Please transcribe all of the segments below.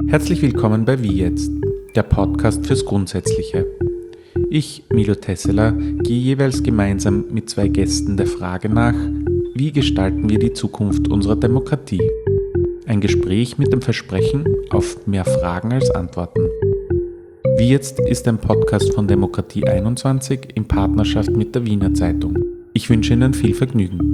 Herzlich willkommen bei Wie jetzt, der Podcast fürs Grundsätzliche. Ich, Milo Tesseler, gehe jeweils gemeinsam mit zwei Gästen der Frage nach, wie gestalten wir die Zukunft unserer Demokratie? Ein Gespräch mit dem Versprechen auf mehr Fragen als Antworten. Wie jetzt ist ein Podcast von Demokratie 21 in Partnerschaft mit der Wiener Zeitung. Ich wünsche Ihnen viel Vergnügen.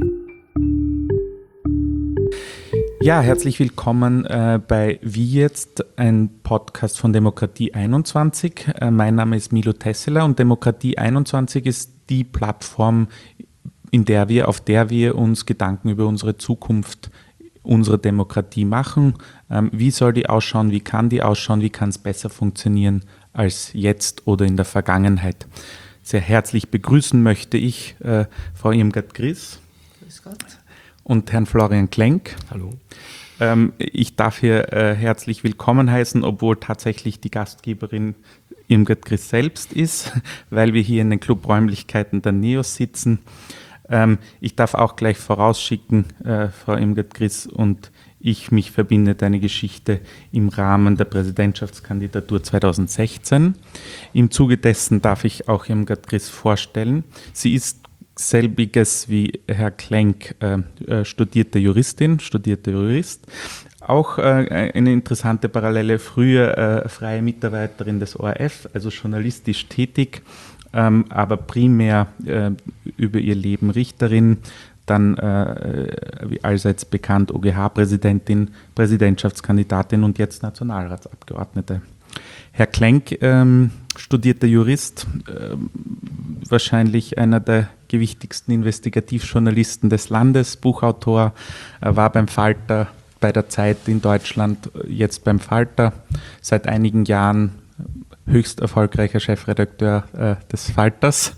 Ja, herzlich willkommen bei Wie jetzt, ein Podcast von Demokratie 21. Mein Name ist Milo Tesseler und Demokratie 21 ist die Plattform, auf der wir uns Gedanken über unsere Zukunft, unsere Demokratie machen. Wie soll die ausschauen? Wie kann die ausschauen? Wie kann es besser funktionieren als jetzt oder in der Vergangenheit? Sehr herzlich begrüßen möchte ich Frau Irmgard Griss. Grüß Gott. Und Herrn Florian Klenk. Hallo. Ich darf hier herzlich willkommen heißen, obwohl tatsächlich die Gastgeberin Irmgard Griss selbst ist, weil wir hier in den Clubräumlichkeiten der NEOS sitzen. Ich darf auch gleich vorausschicken, Frau Irmgard Griss und mich verbindet eine Geschichte im Rahmen der Präsidentschaftskandidatur 2016. Im Zuge dessen darf ich auch Irmgard Griss vorstellen. Sie ist selbiges wie Herr Klenk, studierte Jurist. Auch eine interessante Parallele, früher freie Mitarbeiterin des ORF, also journalistisch tätig, aber primär über ihr Leben Richterin, dann wie allseits bekannt OGH-Präsidentin, Präsidentschaftskandidatin und jetzt Nationalratsabgeordnete. Herr Klenk, studierter Jurist, wahrscheinlich einer der gewichtigsten Investigativjournalisten des Landes, Buchautor, war beim Falter, bei der Zeit in Deutschland, jetzt beim Falter, seit einigen Jahren höchst erfolgreicher Chefredakteur des Falters.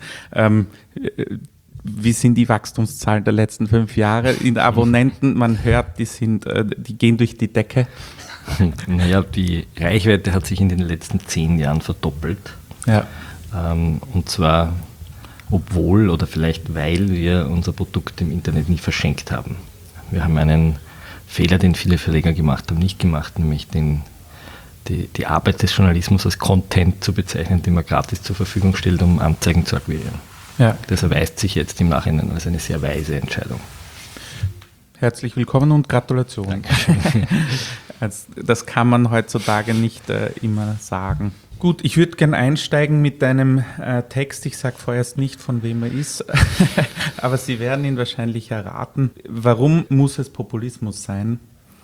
Wie sind die Wachstumszahlen der letzten 5 Jahre? In Abonnenten, man hört, die gehen durch die Decke. Naja, die Reichweite hat sich in den letzten 10 Jahren verdoppelt. Ja. Und zwar, obwohl oder vielleicht weil wir unser Produkt im Internet nie verschenkt haben. Wir haben einen Fehler, den viele Verleger gemacht haben, nicht gemacht, nämlich die Arbeit des Journalismus als Content zu bezeichnen, den man gratis zur Verfügung stellt, um Anzeigen zu akquirieren. Ja. Das erweist sich jetzt im Nachhinein als eine sehr weise Entscheidung. Herzlich willkommen und Gratulation. Dankeschön. Das kann man heutzutage nicht immer sagen. Gut, ich würde gerne einsteigen mit einem Text. Ich sage vorerst nicht, von wem er ist, aber Sie werden ihn wahrscheinlich erraten. Warum muss es Populismus sein?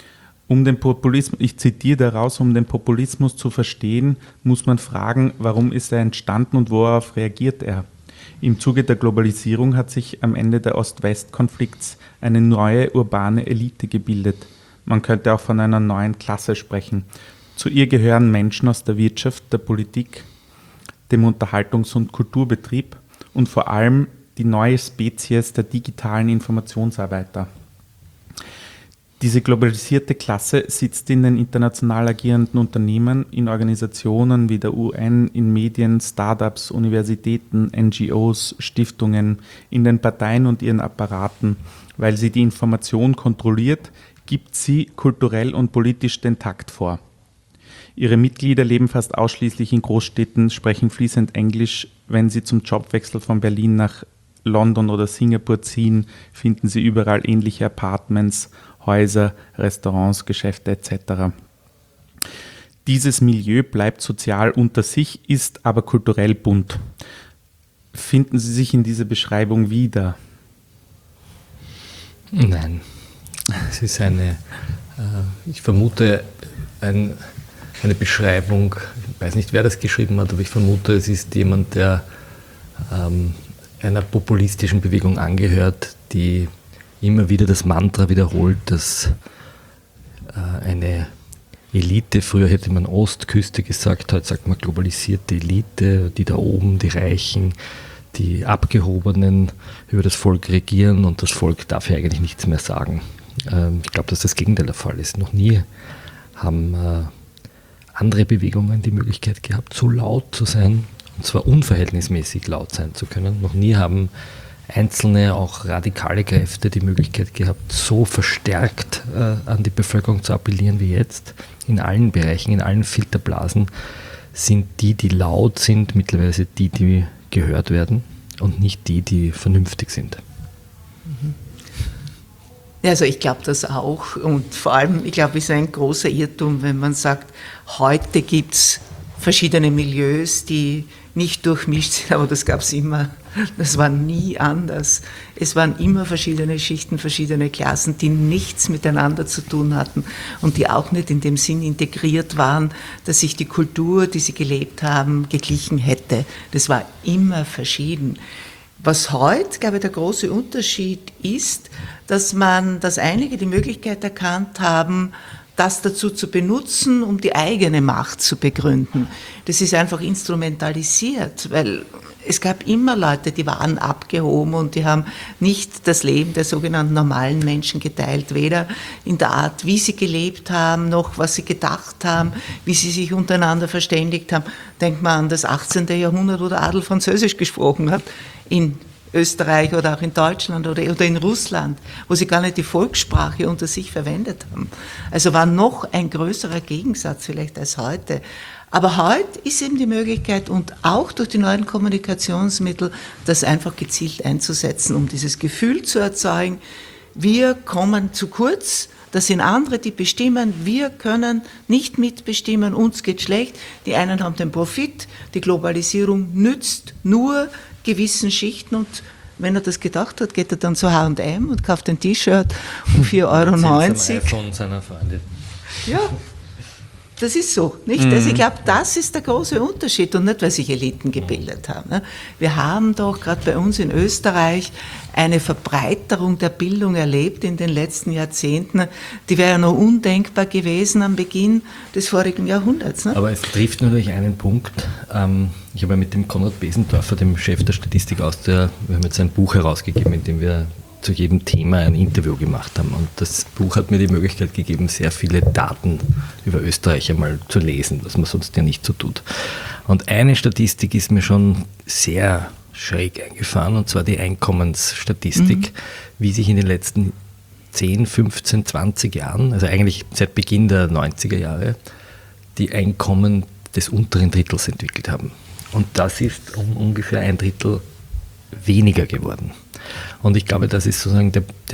Ich zitiere daraus, um den Populismus zu verstehen, muss man fragen, warum ist er entstanden und worauf reagiert er? Im Zuge der Globalisierung hat sich am Ende der Ost-West-Konflikts eine neue urbane Elite gebildet. Man könnte auch von einer neuen Klasse sprechen. Zu ihr gehören Menschen aus der Wirtschaft, der Politik, dem Unterhaltungs- und Kulturbetrieb und vor allem die neue Spezies der digitalen Informationsarbeiter. Diese globalisierte Klasse sitzt in den international agierenden Unternehmen, in Organisationen wie der UN, in Medien, Startups, Universitäten, NGOs, Stiftungen, in den Parteien und ihren Apparaten. Weil sie die Information kontrolliert, gibt sie kulturell und politisch den Takt vor. Ihre Mitglieder leben fast ausschließlich in Großstädten, sprechen fließend Englisch. Wenn sie zum Jobwechsel von Berlin nach London oder Singapur ziehen, finden sie überall ähnliche Apartments, Häuser, Restaurants, Geschäfte etc. Dieses Milieu bleibt sozial unter sich, ist aber kulturell bunt. Finden Sie sich in dieser Beschreibung wieder? Nein. Es ist ich vermute, eine Beschreibung, ich weiß nicht, wer das geschrieben hat, aber ich vermute, es ist jemand, der einer populistischen Bewegung angehört, die immer wieder das Mantra wiederholt, dass eine Elite, früher hätte man Ostküste gesagt, heute sagt man globalisierte Elite, die da oben, die Reichen, die Abgehobenen über das Volk regieren und das Volk darf ja eigentlich nichts mehr sagen. Ich glaube, dass das Gegenteil der Fall ist. Noch nie haben andere Bewegungen die Möglichkeit gehabt, so laut zu sein, und zwar unverhältnismäßig laut sein zu können. Noch nie haben einzelne, auch radikale Kräfte die Möglichkeit gehabt, so verstärkt an die Bevölkerung zu appellieren wie jetzt. In allen Bereichen, in allen Filterblasen sind die laut sind, mittlerweile die gehört werden und nicht die vernünftig sind. Also ich glaube das auch, und vor allem, ich glaube, es ist ein großer Irrtum, wenn man sagt, heute gibt es verschiedene Milieus, die nicht durchmischt sind, aber das gab es immer. Das war nie anders. Es waren immer verschiedene Schichten, verschiedene Klassen, die nichts miteinander zu tun hatten und die auch nicht in dem Sinn integriert waren, dass sich die Kultur, die sie gelebt haben, geglichen hätte. Das war immer verschieden. Was heute, glaube ich, der große Unterschied ist, dass einige die Möglichkeit erkannt haben, das dazu zu benutzen, um die eigene Macht zu begründen. Das ist einfach instrumentalisiert, weil es gab immer Leute, die waren abgehoben und die haben nicht das Leben der sogenannten normalen Menschen geteilt, weder in der Art, wie sie gelebt haben, noch was sie gedacht haben, wie sie sich untereinander verständigt haben. Denkt man an das 18. Jahrhundert, wo der Adel Französisch gesprochen hat, in Österreich oder auch in Deutschland oder in Russland, wo sie gar nicht die Volkssprache unter sich verwendet haben. Also war noch ein größerer Gegensatz vielleicht als heute. Aber heute ist eben die Möglichkeit und auch durch die neuen Kommunikationsmittel, das einfach gezielt einzusetzen, um dieses Gefühl zu erzeugen, wir kommen zu kurz, das sind andere, die bestimmen, wir können nicht mitbestimmen, uns geht schlecht, die einen haben den Profit, die Globalisierung nützt nur gewissen Schichten und wenn er das gedacht hat, geht er dann zu H&M und kauft ein T-Shirt um 4,90 €. Von seiner Freundin. Ja, das ist so, nicht? Also ich glaube, das ist der große Unterschied und nicht, weil sich Eliten gebildet haben. Wir haben doch gerade bei uns in Österreich eine Verbreiterung der Bildung erlebt in den letzten Jahrzehnten, die wäre ja noch undenkbar gewesen am Beginn des vorigen Jahrhunderts. Ne? Aber es trifft natürlich einen Punkt. Ich habe ja mit dem Konrad Besendorfer, dem Chef der Statistik wir haben jetzt ein Buch herausgegeben, in dem wir zu jedem Thema ein Interview gemacht haben. Und das Buch hat mir die Möglichkeit gegeben, sehr viele Daten über Österreich einmal zu lesen, was man sonst ja nicht so tut. Und eine Statistik ist mir schon sehr schräg eingefahren, und zwar die Einkommensstatistik, wie sich in den letzten 10, 15, 20 Jahren, also eigentlich seit Beginn der 90er Jahre, die Einkommen des unteren Drittels entwickelt haben. Und das ist um ungefähr 1/3 weniger geworden. Und ich glaube, das ist sozusagen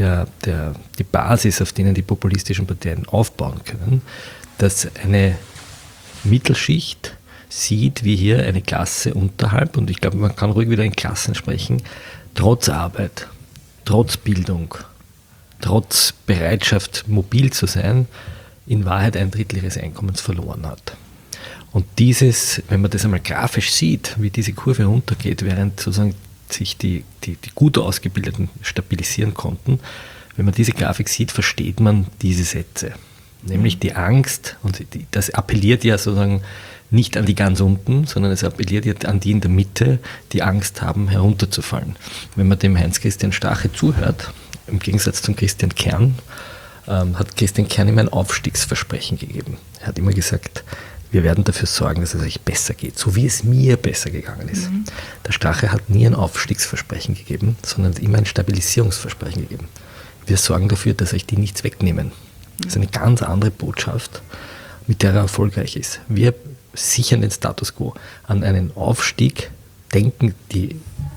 die Basis, auf denen die populistischen Parteien aufbauen können, dass eine Mittelschicht sieht, wie hier eine Klasse unterhalb, und ich glaube, man kann ruhig wieder in Klassen sprechen, trotz Arbeit, trotz Bildung, trotz Bereitschaft, mobil zu sein, in Wahrheit 1/3 ihres Einkommens verloren hat. Und wenn man das einmal grafisch sieht, wie diese Kurve runtergeht, während sozusagen sich die gut Ausgebildeten stabilisieren konnten, wenn man diese Grafik sieht, versteht man diese Sätze. Nämlich die Angst, und das appelliert ja sozusagen nicht an die ganz unten, sondern es appelliert ja an die in der Mitte, die Angst haben, herunterzufallen. Wenn man dem Heinz-Christian Strache zuhört, im Gegensatz zum Christian Kern, hat Christian Kern ihm ein Aufstiegsversprechen gegeben. Er hat immer gesagt, wir werden dafür sorgen, dass es euch besser geht, so wie es mir besser gegangen ist. Der Strache hat nie ein Aufstiegsversprechen gegeben, sondern immer ein Stabilisierungsversprechen gegeben. Wir sorgen dafür, dass euch die nichts wegnehmen. Das ist eine ganz andere Botschaft, mit der er erfolgreich ist. Wir sichern den Status quo. An einen Aufstieg denken die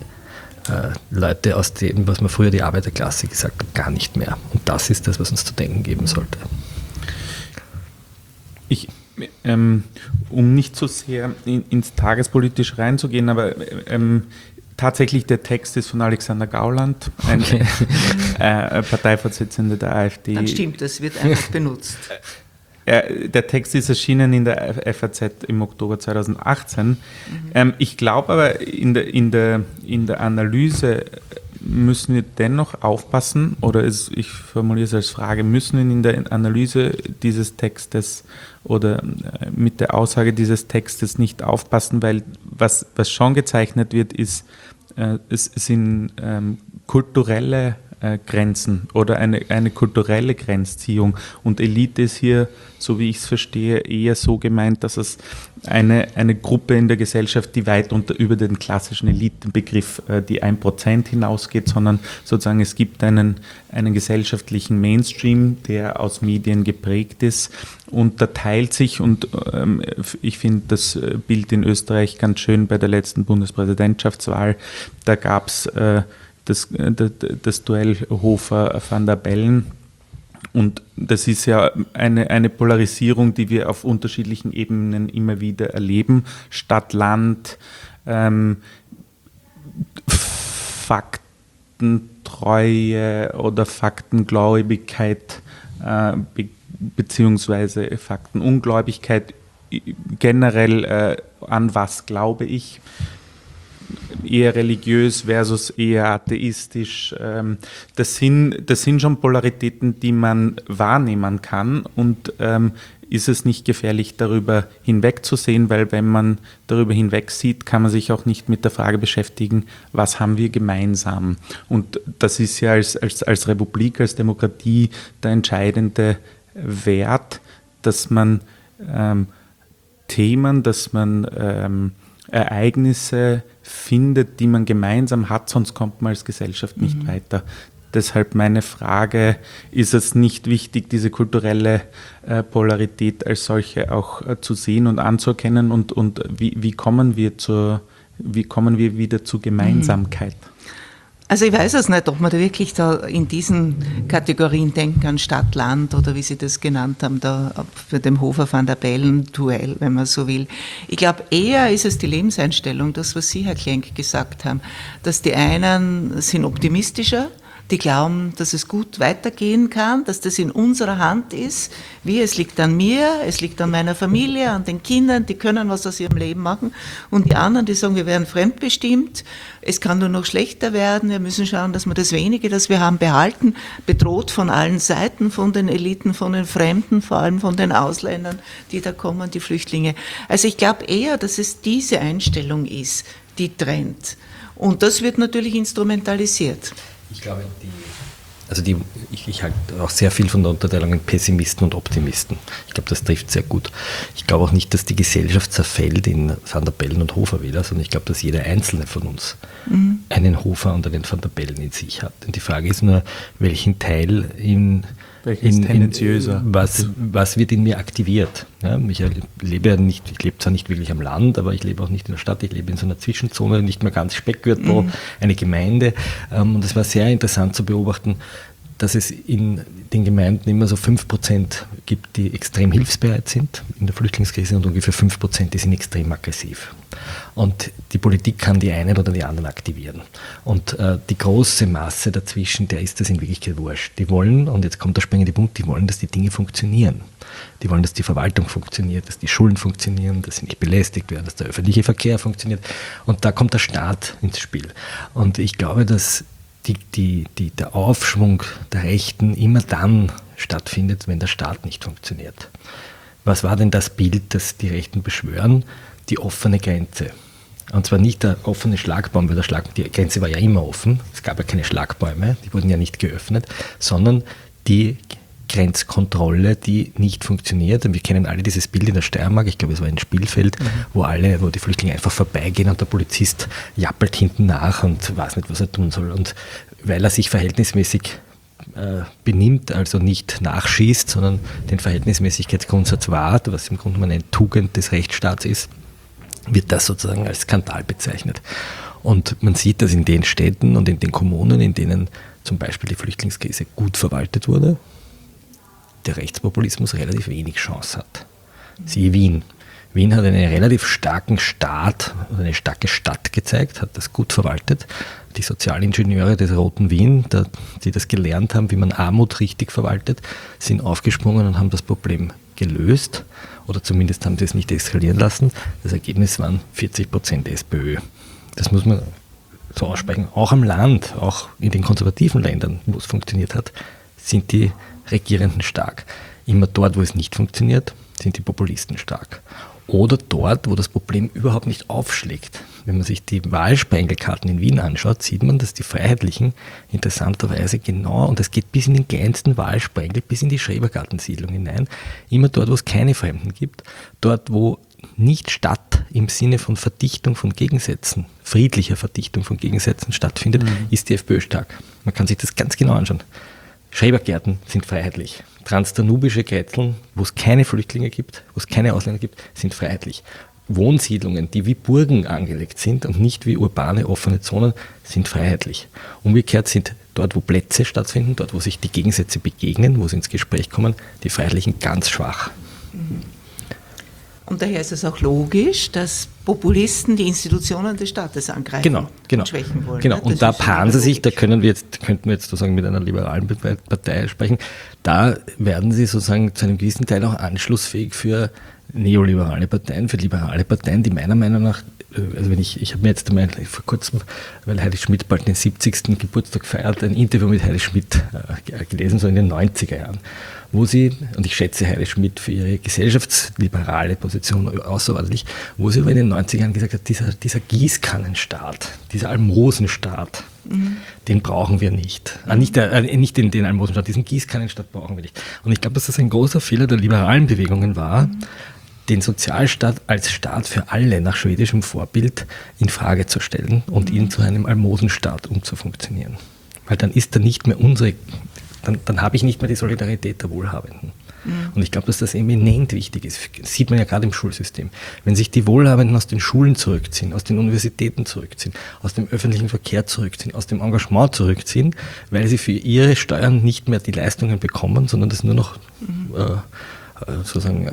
Leute aus dem, was man früher die Arbeiterklasse gesagt hat, gar nicht mehr. Und das ist das, was uns zu denken geben sollte. Um nicht so sehr ins Tagespolitisch reinzugehen, aber tatsächlich der Text ist von Alexander Gauland, ein Parteivorsitzender der AfD. Dann stimmt, das wird einfach benutzt. Der Text ist erschienen in der FAZ im Oktober 2018. Ich glaube aber, in der Analyse müssen wir dennoch aufpassen, oder ich formuliere es als Frage, müssen wir in der Analyse dieses Textes oder mit der Aussage dieses Textes nicht aufpassen, weil was schon gezeichnet wird, ist, es sind kulturelle Grenzen oder eine kulturelle Grenzziehung. Und Elite ist hier, so wie ich es verstehe, eher so gemeint, dass es eine Gruppe in der Gesellschaft, die weit über den klassischen Elitenbegriff, die 1% hinausgeht, sondern sozusagen es gibt einen gesellschaftlichen Mainstream, der aus Medien geprägt ist, und da teilt sich, und ich finde das Bild in Österreich ganz schön bei der letzten Bundespräsidentschaftswahl, da gab es das Duell Hofer-Van der Bellen. Und das ist ja eine Polarisierung, die wir auf unterschiedlichen Ebenen immer wieder erleben. Stadt, Land, Faktentreue oder Faktengläubigkeit beziehungsweise Faktenungläubigkeit, generell an was glaube ich, eher religiös versus eher atheistisch. Das sind schon Polaritäten, die man wahrnehmen kann, und ist es nicht gefährlich, darüber hinwegzusehen, weil wenn man darüber hinwegsieht, kann man sich auch nicht mit der Frage beschäftigen, was haben wir gemeinsam. Und das ist ja als Republik, als Demokratie der entscheidende Wert, dass man Themen, dass man Ereignisse findet, die man gemeinsam hat, sonst kommt man als Gesellschaft nicht weiter. Deshalb meine Frage, ist es nicht wichtig, diese kulturelle Polarität als solche auch zu sehen und anzuerkennen, und wie kommen wir wieder zur Gemeinsamkeit? Also ich weiß es nicht, ob man da wirklich da in diesen Kategorien denken an Stadt, Land oder wie Sie das genannt haben, da für dem Hofer-Van der Bellen-Duell, wenn man so will. Ich glaube, eher ist es die Lebenseinstellung, das, was Sie, Herr Klenk, gesagt haben, dass die einen sind optimistischer, die glauben, dass es gut weitergehen kann, dass das in unserer Hand ist. Es liegt an mir, es liegt an meiner Familie, an den Kindern, die können was aus ihrem Leben machen. Und die anderen, die sagen, wir werden fremdbestimmt, es kann nur noch schlechter werden, wir müssen schauen, dass wir das Wenige, das wir haben, behalten, bedroht von allen Seiten, von den Eliten, von den Fremden, vor allem von den Ausländern, die da kommen, die Flüchtlinge. Also ich glaube eher, dass es diese Einstellung ist, die trennt. Und das wird natürlich instrumentalisiert. Ich glaube, ich halte auch sehr viel von der Unterteilung in Pessimisten und Optimisten. Ich glaube, das trifft sehr gut. Ich glaube auch nicht, dass die Gesellschaft zerfällt in Van der Bellen und Hofer-Wähler, sondern ich glaube, dass jeder Einzelne von uns einen Hofer und einen Van der Bellen in sich hat. Und die Frage ist nur, welchen Teil tendenziöser. Was wird in mir aktiviert? Ja, ich lebe zwar nicht wirklich am Land, aber ich lebe auch nicht in der Stadt, ich lebe in so einer Zwischenzone, nicht mehr ganz Speckgürtel, eine Gemeinde. Und es war sehr interessant zu beobachten, dass es in den Gemeinden immer so 5% gibt, die extrem hilfsbereit sind in der Flüchtlingskrise, und ungefähr 5%, die sind extrem aggressiv. Und die Politik kann die einen oder die anderen aktivieren. Und die große Masse dazwischen, der ist das in Wirklichkeit wurscht. Die wollen, und jetzt kommt der springende Punkt, die wollen, dass die Dinge funktionieren. Die wollen, dass die Verwaltung funktioniert, dass die Schulen funktionieren, dass sie nicht belästigt werden, dass der öffentliche Verkehr funktioniert. Und da kommt der Staat ins Spiel. Und ich glaube, dass der Aufschwung der Rechten immer dann stattfindet, wenn der Staat nicht funktioniert. Was war denn das Bild, das die Rechten beschwören? Die offene Grenze. Und zwar nicht der offene Schlagbaum, weil die Grenze war ja immer offen, es gab ja keine Schlagbäume, die wurden ja nicht geöffnet, sondern die Grenzkontrolle, die nicht funktioniert. Und wir kennen alle dieses Bild in der Steiermark, ich glaube, es war ein Spielfeld, wo die Flüchtlinge einfach vorbeigehen und der Polizist jappelt hinten nach und weiß nicht, was er tun soll. Und weil er sich verhältnismäßig benimmt, also nicht nachschießt, sondern den Verhältnismäßigkeitsgrundsatz wahrt, was im Grunde genommen eine Tugend des Rechtsstaats ist, wird das sozusagen als Skandal bezeichnet. Und man sieht das in den Städten und in den Kommunen, in denen zum Beispiel die Flüchtlingskrise gut verwaltet wurde, der Rechtspopulismus relativ wenig Chance hat. Siehe Wien. Wien hat einen relativ starken Staat oder eine starke Stadt gezeigt, hat das gut verwaltet. Die Sozialingenieure des Roten Wien, die das gelernt haben, wie man Armut richtig verwaltet, sind aufgesprungen und haben das Problem gelöst, oder zumindest haben sie es nicht eskalieren lassen. Das Ergebnis waren 40% SPÖ. Das muss man so aussprechen. Auch am Land, auch in den konservativen Ländern, wo es funktioniert hat, sind die Regierenden stark. Immer dort, wo es nicht funktioniert, sind die Populisten stark. oder dort, wo das Problem überhaupt nicht aufschlägt. Wenn man sich die Wahlsprengelkarten in Wien anschaut, sieht man, dass die Freiheitlichen interessanterweise genau, und das geht bis in den kleinsten Wahlsprengel, bis in die Schrebergartensiedlung hinein, immer dort, wo es keine Fremden gibt, dort, wo nicht Stadt im Sinne von Verdichtung von Gegensätzen, friedlicher Verdichtung von Gegensätzen stattfindet, ist die FPÖ stark. Man kann sich das ganz genau anschauen. Schrebergärten sind freiheitlich. Transdanubische Grätzeln, wo es keine Flüchtlinge gibt, wo es keine Ausländer gibt, sind freiheitlich. Wohnsiedlungen, die wie Burgen angelegt sind und nicht wie urbane offene Zonen, sind freiheitlich. Umgekehrt sind dort, wo Plätze stattfinden, dort, wo sich die Gegensätze begegnen, wo sie ins Gespräch kommen, die Freiheitlichen ganz schwach. Und daher ist es auch logisch, dass Populisten die Institutionen des Staates angreifen und schwächen wollen. Genau, und da paaren sie sich, könnten wir jetzt sozusagen mit einer liberalen Partei sprechen, da werden sie sozusagen zu einem gewissen Teil auch anschlussfähig für neoliberale Parteien, für liberale Parteien, die meiner Meinung nach, also ich habe mir jetzt einmal vor kurzem, weil Heidi Schmidt bald den 70. Geburtstag feiert, ein Interview mit Heidi Schmidt gelesen, so in den 90er Jahren, wo sie, und ich schätze Heidi Schmidt für ihre gesellschaftsliberale Position außerordentlich, wo sie aber in den 90er Jahren gesagt hat, dieser Gießkannenstaat, dieser Almosenstaat, den brauchen wir nicht. Nicht den Almosenstaat, diesen Gießkannenstaat brauchen wir nicht. Und ich glaube, dass das ein großer Fehler der liberalen Bewegungen war, den Sozialstaat als Staat für alle nach schwedischem Vorbild in Frage zu stellen und ihn zu einem Almosenstaat umzufunktionieren. Weil dann ist er nicht mehr dann habe ich nicht mehr die Solidarität der Wohlhabenden. Und ich glaube, dass das eminent wichtig ist. Das sieht man ja gerade im Schulsystem. Wenn sich die Wohlhabenden aus den Schulen zurückziehen, aus den Universitäten zurückziehen, aus dem öffentlichen Verkehr zurückziehen, aus dem Engagement zurückziehen, weil sie für ihre Steuern nicht mehr die Leistungen bekommen, sondern das nur noch sozusagen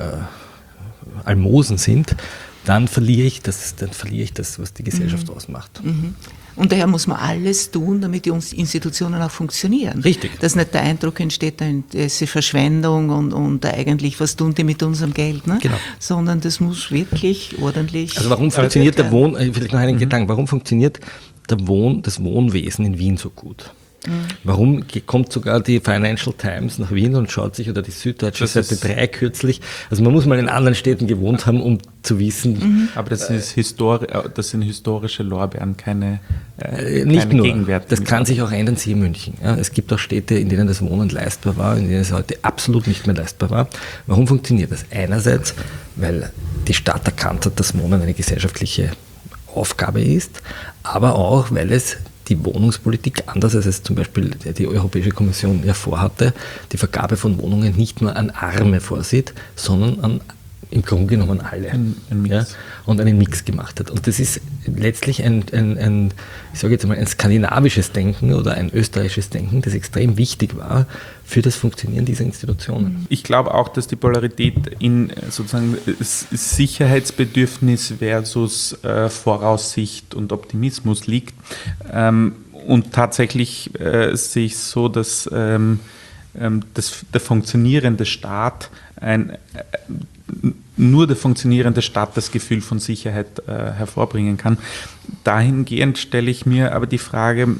Almosen sind, dann verliere ich das, was die Gesellschaft ausmacht. Und daher muss man alles tun, damit die Institutionen auch funktionieren. Richtig. Dass nicht der Eindruck entsteht, das ist Verschwendung und eigentlich, was tun die mit unserem Geld, ne? Genau. Sondern das muss wirklich ordentlich. Also warum funktioniert vielleicht noch einen Gedanken, warum funktioniert das Wohnwesen in Wien so gut? Warum kommt sogar die Financial Times nach Wien und schaut sich, oder die Süddeutsche Seite 3 kürzlich, also man muss mal in anderen Städten gewohnt haben, um zu wissen. Aber das sind historische Lorbeeren, keine nicht nur, Gegenwert. Das kann sich auch ändern, siehe München. Ja, es gibt auch Städte, in denen das Wohnen leistbar war, in denen es heute absolut nicht mehr leistbar war. Warum funktioniert das? Einerseits, weil die Stadt erkannt hat, dass Wohnen eine gesellschaftliche Aufgabe ist, aber auch, weil es die Wohnungspolitik, anders als es zum Beispiel die Europäische Kommission ja vorhatte, die Vergabe von Wohnungen nicht nur an Arme vorsieht, sondern an im Grunde genommen alle. Ein Mix. Ja, und einen Mix gemacht hat. Und das ist letztlich ein skandinavisches Denken oder ein österreichisches Denken, das extrem wichtig war für das Funktionieren dieser Institutionen. Ich glaube auch, dass die Polarität in sozusagen Sicherheitsbedürfnis versus Voraussicht und Optimismus liegt. Und tatsächlich sehe ich es so, dass der funktionierende Staat nur der funktionierende Staat das Gefühl von Sicherheit hervorbringen kann. Dahingehend stelle ich mir aber die Frage,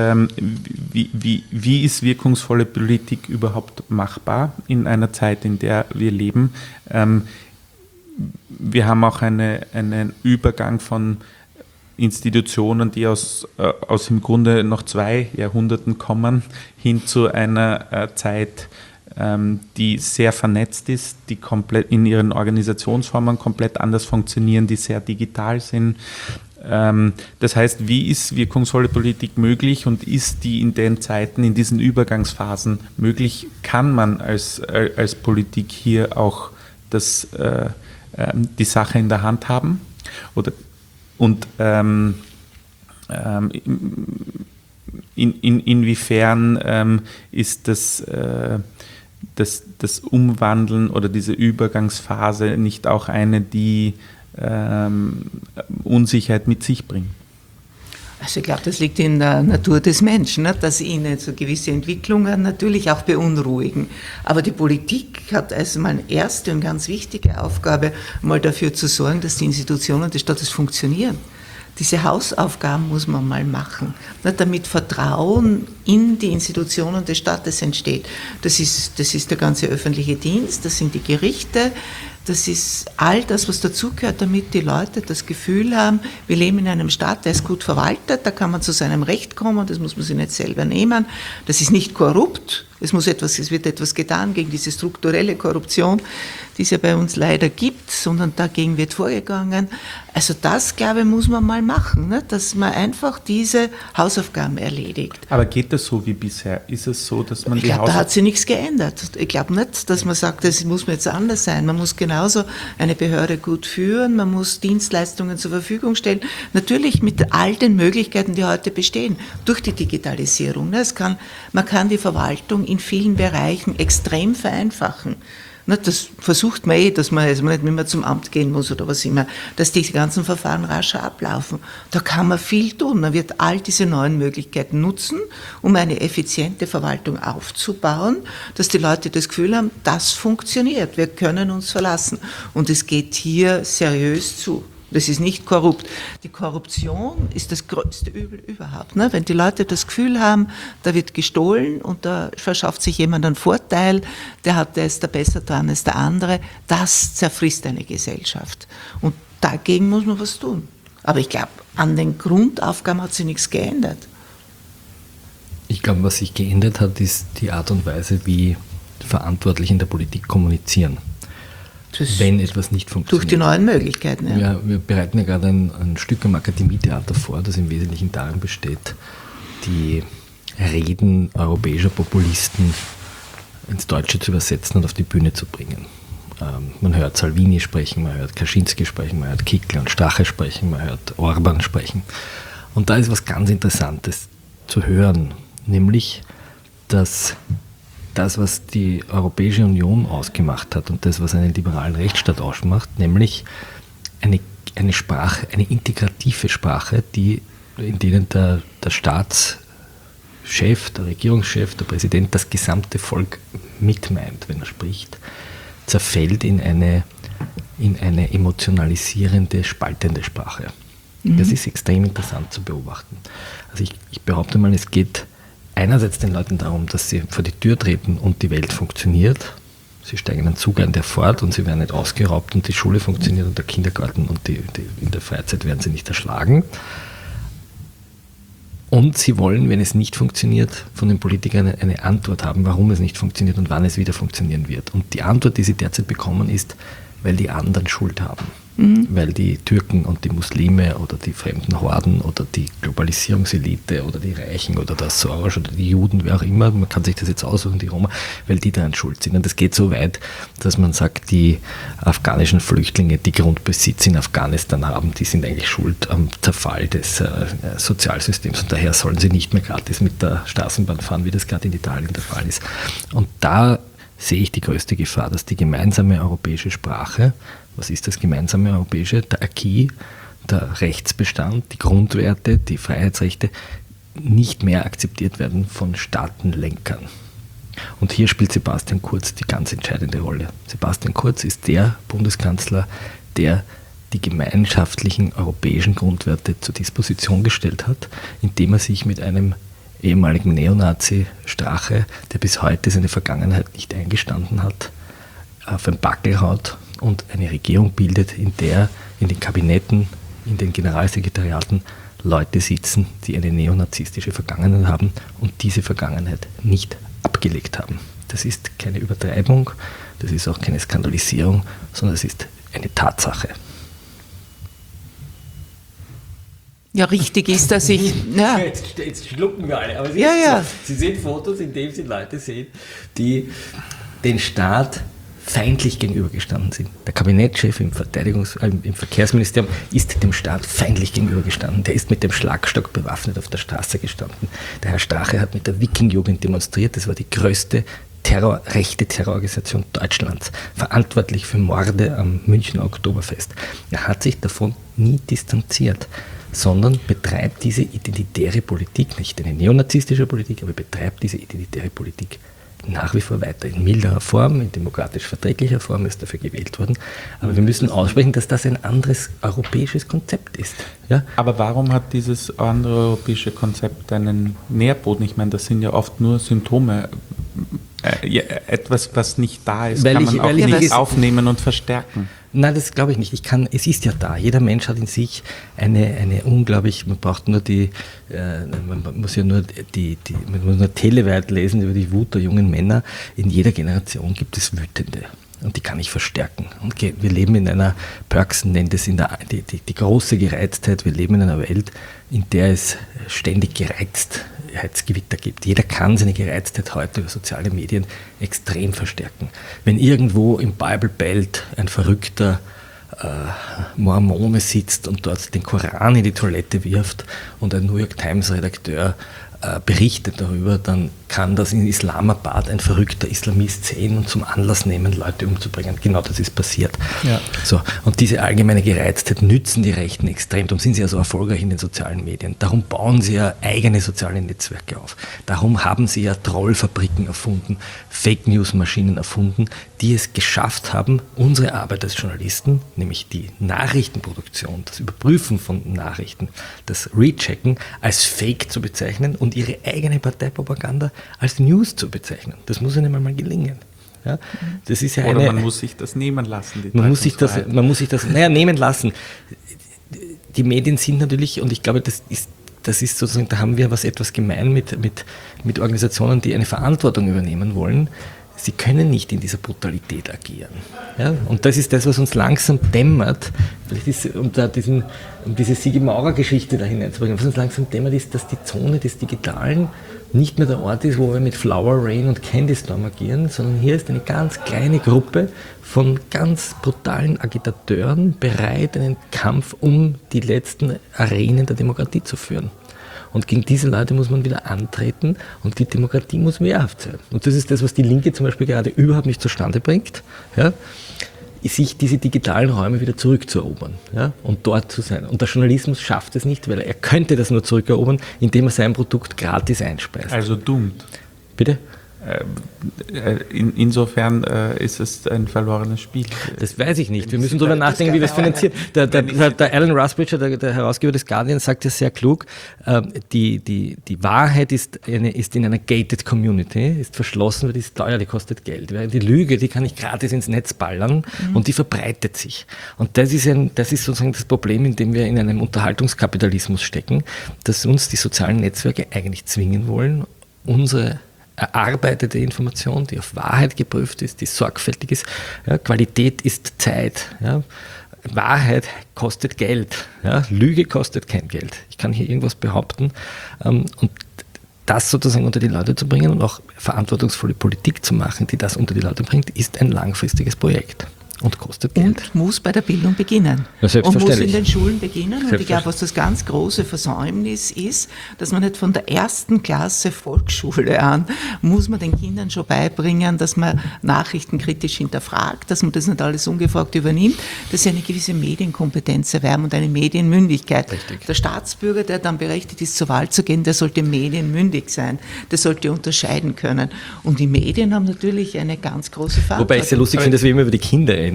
wie ist wirkungsvolle Politik überhaupt machbar in einer Zeit, in der wir leben? Wir haben auch einen Übergang von Institutionen, die aus im Grunde noch 2 Jahrhunderten kommen, hin zu einer Zeit, die sehr vernetzt ist, die komplett in ihren Organisationsformen komplett anders funktionieren, die sehr digital sind. Das heißt, wie ist wirkungsvolle Politik möglich und ist die in den Zeiten, in diesen Übergangsphasen möglich? Kann man als Politik hier auch die Sache in der Hand haben? Inwiefern ist das Umwandeln oder diese Übergangsphase nicht auch eine, die Unsicherheit mit sich bringt? Also ich glaube, das liegt in der Natur des Menschen, ne? Dass ihn so gewisse Entwicklungen natürlich auch beunruhigen. Aber die Politik hat also mal eine erste und ganz wichtige Aufgabe, mal dafür zu sorgen, dass die Institutionen des Staates funktionieren. Diese Hausaufgaben muss man mal machen, ne? Damit Vertrauen in die Institutionen des Staates entsteht. Das ist der ganze öffentliche Dienst, das sind die Gerichte, das ist all das, was dazugehört, damit die Leute das Gefühl haben, wir leben in einem Staat, der ist gut verwaltet, da kann man zu seinem Recht kommen, das muss man sich nicht selber nehmen, das ist nicht korrupt, es wird etwas getan gegen diese strukturelle Korruption, die es ja bei uns leider gibt, sondern dagegen wird vorgegangen. Also das, glaube ich, muss man mal machen, ne? Dass man einfach diese Hausaufgaben erledigt. Aber geht das so wie bisher? Ist es so, dass man Ich glaube, da hat sich nichts geändert. Ich glaube nicht, dass man sagt, das muss mir jetzt anders sein. Man muss genauso eine Behörde gut führen, man muss Dienstleistungen zur Verfügung stellen. Natürlich mit all den Möglichkeiten, die heute bestehen, durch die Digitalisierung. Ne? Man kann die Verwaltung in vielen Bereichen extrem vereinfachen. Das versucht man dass man nicht mehr zum Amt gehen muss oder was immer, dass die ganzen Verfahren rascher ablaufen. Da kann man viel tun. Man wird all diese neuen Möglichkeiten nutzen, um eine effiziente Verwaltung aufzubauen, dass die Leute das Gefühl haben, das funktioniert, wir können uns verlassen. Und es geht hier seriös zu. Das ist nicht korrupt. Die Korruption ist das größte Übel überhaupt. Ne? Wenn die Leute das Gefühl haben, da wird gestohlen und da verschafft sich jemand einen Vorteil, der ist da besser dran als der andere, das zerfrisst eine Gesellschaft. Und dagegen muss man was tun. Aber ich glaube, an den Grundaufgaben hat sich nichts geändert. Ich glaube, was sich geändert hat, ist die Art und Weise, wie Verantwortliche in der Politik kommunizieren. Wenn etwas nicht funktioniert. Durch die neuen Möglichkeiten. Ja. Ja, wir bereiten ja gerade ein Stück am Akademietheater vor, das im Wesentlichen darin besteht, die Reden europäischer Populisten ins Deutsche zu übersetzen und auf die Bühne zu bringen. Man hört Salvini sprechen, man hört Kaczynski sprechen, man hört Kickl und Strache sprechen, man hört Orban sprechen. Und da ist was ganz Interessantes zu hören, nämlich, dass das, was die Europäische Union ausgemacht hat und das, was einen liberalen Rechtsstaat ausmacht, nämlich eine Sprache, eine integrative Sprache, in denen der Staatschef, der Regierungschef, der Präsident das gesamte Volk mitmeint, wenn er spricht, zerfällt in eine emotionalisierende, spaltende Sprache. Das ist extrem interessant zu beobachten. Also ich behaupte mal, es geht einerseits den Leuten darum, dass sie vor die Tür treten und die Welt funktioniert. Sie steigen in einen Zug ein, der fährt, und sie werden nicht ausgeraubt und die Schule funktioniert und der Kindergarten und in der Freizeit werden sie nicht erschlagen. Und sie wollen, wenn es nicht funktioniert, von den Politikern eine Antwort haben, warum es nicht funktioniert und wann es wieder funktionieren wird. Und die Antwort, die sie derzeit bekommen, ist, weil die anderen Schuld haben. Weil die Türken und die Muslime oder die fremden Horden oder die Globalisierungselite oder die Reichen oder der Soros oder die Juden, wer auch immer, man kann sich das jetzt aussuchen, die Roma, weil die daran schuld sind. Und das geht so weit, dass man sagt, die afghanischen Flüchtlinge, die Grundbesitz in Afghanistan haben, die sind eigentlich schuld am Zerfall des Sozialsystems und daher sollen sie nicht mehr gratis mit der Straßenbahn fahren, wie das gerade in Italien der Fall ist. Und da sehe ich die größte Gefahr, dass die gemeinsame europäische Sprache, was ist das gemeinsame europäische? Der Acquis, der Rechtsbestand, die Grundwerte, die Freiheitsrechte nicht mehr akzeptiert werden von Staatenlenkern. Und hier spielt Sebastian Kurz die ganz entscheidende Rolle. Sebastian Kurz ist der Bundeskanzler, der die gemeinschaftlichen europäischen Grundwerte zur Disposition gestellt hat, indem er sich mit einem ehemaligen Neonazi Strache, der bis heute seine Vergangenheit nicht eingestanden hat, auf ein Backel haut und eine Regierung bildet, in der in den Kabinetten, in den Generalsekretariaten Leute sitzen, die eine neonazistische Vergangenheit haben und diese Vergangenheit nicht abgelegt haben. Das ist keine Übertreibung, das ist auch keine Skandalisierung, sondern es ist eine Tatsache. Ja, richtig ist, dass ich... Ja. Jetzt schlucken wir alle, aber Sie sehen Fotos, in denen Sie Leute sehen, die den Staat feindlich gegenübergestanden sind. Der Kabinettschef im Verkehrsministerium ist dem Staat feindlich gegenübergestanden. Der ist mit dem Schlagstock bewaffnet auf der Straße gestanden. Der Herr Strache hat mit der Wiking-Jugend demonstriert. Das war die größte rechte Terrororganisation Deutschlands, verantwortlich für Morde am Münchner Oktoberfest. Er hat sich davon nie distanziert, sondern betreibt diese identitäre Politik, nicht eine neonazistische Politik, aber betreibt diese identitäre Politik nach wie vor weiter in milderer Form, in demokratisch verträglicher Form ist dafür gewählt worden. Aber wir müssen aussprechen, dass das ein anderes europäisches Konzept ist. Ja? Aber warum hat dieses andere europäische Konzept einen Nährboden? Ich meine, das sind ja oft nur Symptome. Etwas, was nicht da ist, kann man auch nicht aufnehmen und verstärken. Nein, das glaube ich nicht. Es ist ja da. Jeder Mensch hat in sich eine unglaublich, man braucht nur man muss nur Teleweit lesen über die Wut der jungen Männer. In jeder Generation gibt es Wütende. Und die kann ich verstärken. Und wir leben in einer, Perksen nennt es die große Gereiztheit, wir leben in einer Welt, in der es ständig Gereiztheitsgewitter gibt. Jeder kann seine Gereiztheit heute über soziale Medien extrem verstärken. Wenn irgendwo im Bible Belt ein verrückter Mormone sitzt und dort den Koran in die Toilette wirft und ein New York Times Redakteur berichtet darüber, dann kann das in Islamabad ein verrückter Islamist sehen und zum Anlass nehmen, Leute umzubringen. Genau das ist passiert. Ja. So, und diese allgemeine Gereiztheit nützen die Rechten extrem. Darum sind sie ja so erfolgreich in den sozialen Medien. Darum bauen sie ja eigene soziale Netzwerke auf. Darum haben sie ja Trollfabriken erfunden, Fake-News-Maschinen erfunden, die es geschafft haben, unsere Arbeit als Journalisten, nämlich die Nachrichtenproduktion, das Überprüfen von Nachrichten, das Rechecken als Fake zu bezeichnen und ihre eigene Parteipropaganda als News zu bezeichnen. Das muss ihnen mal gelingen. Ja? Das ist ja Oder man muss sich das nehmen lassen. Man muss sich das nehmen lassen. Die Medien sind natürlich, und ich glaube, das ist sozusagen, da haben wir etwas gemein mit Organisationen, die eine Verantwortung übernehmen wollen. Sie können nicht in dieser Brutalität agieren. Ja? Und das ist das, was uns langsam dämmert, vielleicht ist, um diese Sigi Maurer-Geschichte da hineinzubringen, was uns langsam dämmert, ist, dass die Zone des Digitalen nicht mehr der Ort ist, wo wir mit Flower Rain und Candy Storm agieren, sondern hier ist eine ganz kleine Gruppe von ganz brutalen Agitateuren bereit, einen Kampf um die letzten Arenen der Demokratie zu führen. Und gegen diese Leute muss man wieder antreten und die Demokratie muss wehrhaft sein. Und das ist das, was die Linke zum Beispiel gerade überhaupt nicht zustande bringt, ja, sich diese digitalen Räume wieder zurückzuerobern, ja, und dort zu sein. Und der Journalismus schafft es nicht, weil er könnte das nur zurückerobern, indem er sein Produkt gratis einspeist. Also doomed. Bitte? Insofern ist es ein verlorenes Spiel. Das weiß ich nicht. Wir müssen darüber nachdenken, wie wir es finanzieren. Der Alan Rusbridger, der Herausgeber des Guardian, sagt ja sehr klug, die Wahrheit ist in einer gated Community, ist verschlossen, weil die ist teuer, die kostet Geld. Während die Lüge, die kann ich gratis ins Netz ballern und die verbreitet sich. Und das ist sozusagen das Problem, in dem wir in einem Unterhaltungskapitalismus stecken, dass uns die sozialen Netzwerke eigentlich zwingen wollen, unsere erarbeitete Information, die auf Wahrheit geprüft ist, die sorgfältig ist. Ja, Qualität ist Zeit. Ja. Wahrheit kostet Geld. Ja. Lüge kostet kein Geld. Ich kann hier irgendwas behaupten. Und das sozusagen unter die Leute zu bringen und auch verantwortungsvolle Politik zu machen, die das unter die Leute bringt, ist ein langfristiges Projekt. Und kostet Geld. Und muss bei der Bildung beginnen. Ja, und muss in den Schulen beginnen. Und ich glaube, was das ganz große Versäumnis ist, dass man nicht von der ersten Klasse Volksschule an, muss man den Kindern schon beibringen, dass man Nachrichten kritisch hinterfragt, dass man das nicht alles ungefragt übernimmt, dass sie eine gewisse Medienkompetenz erwerben und eine Medienmündigkeit. Richtig. Der Staatsbürger, der dann berechtigt ist, zur Wahl zu gehen, der sollte medienmündig sein. Der sollte unterscheiden können. Und die Medien haben natürlich eine ganz große Verantwortung. Wobei ich sehr lustig finde, dass wir immer über die Kinder reden.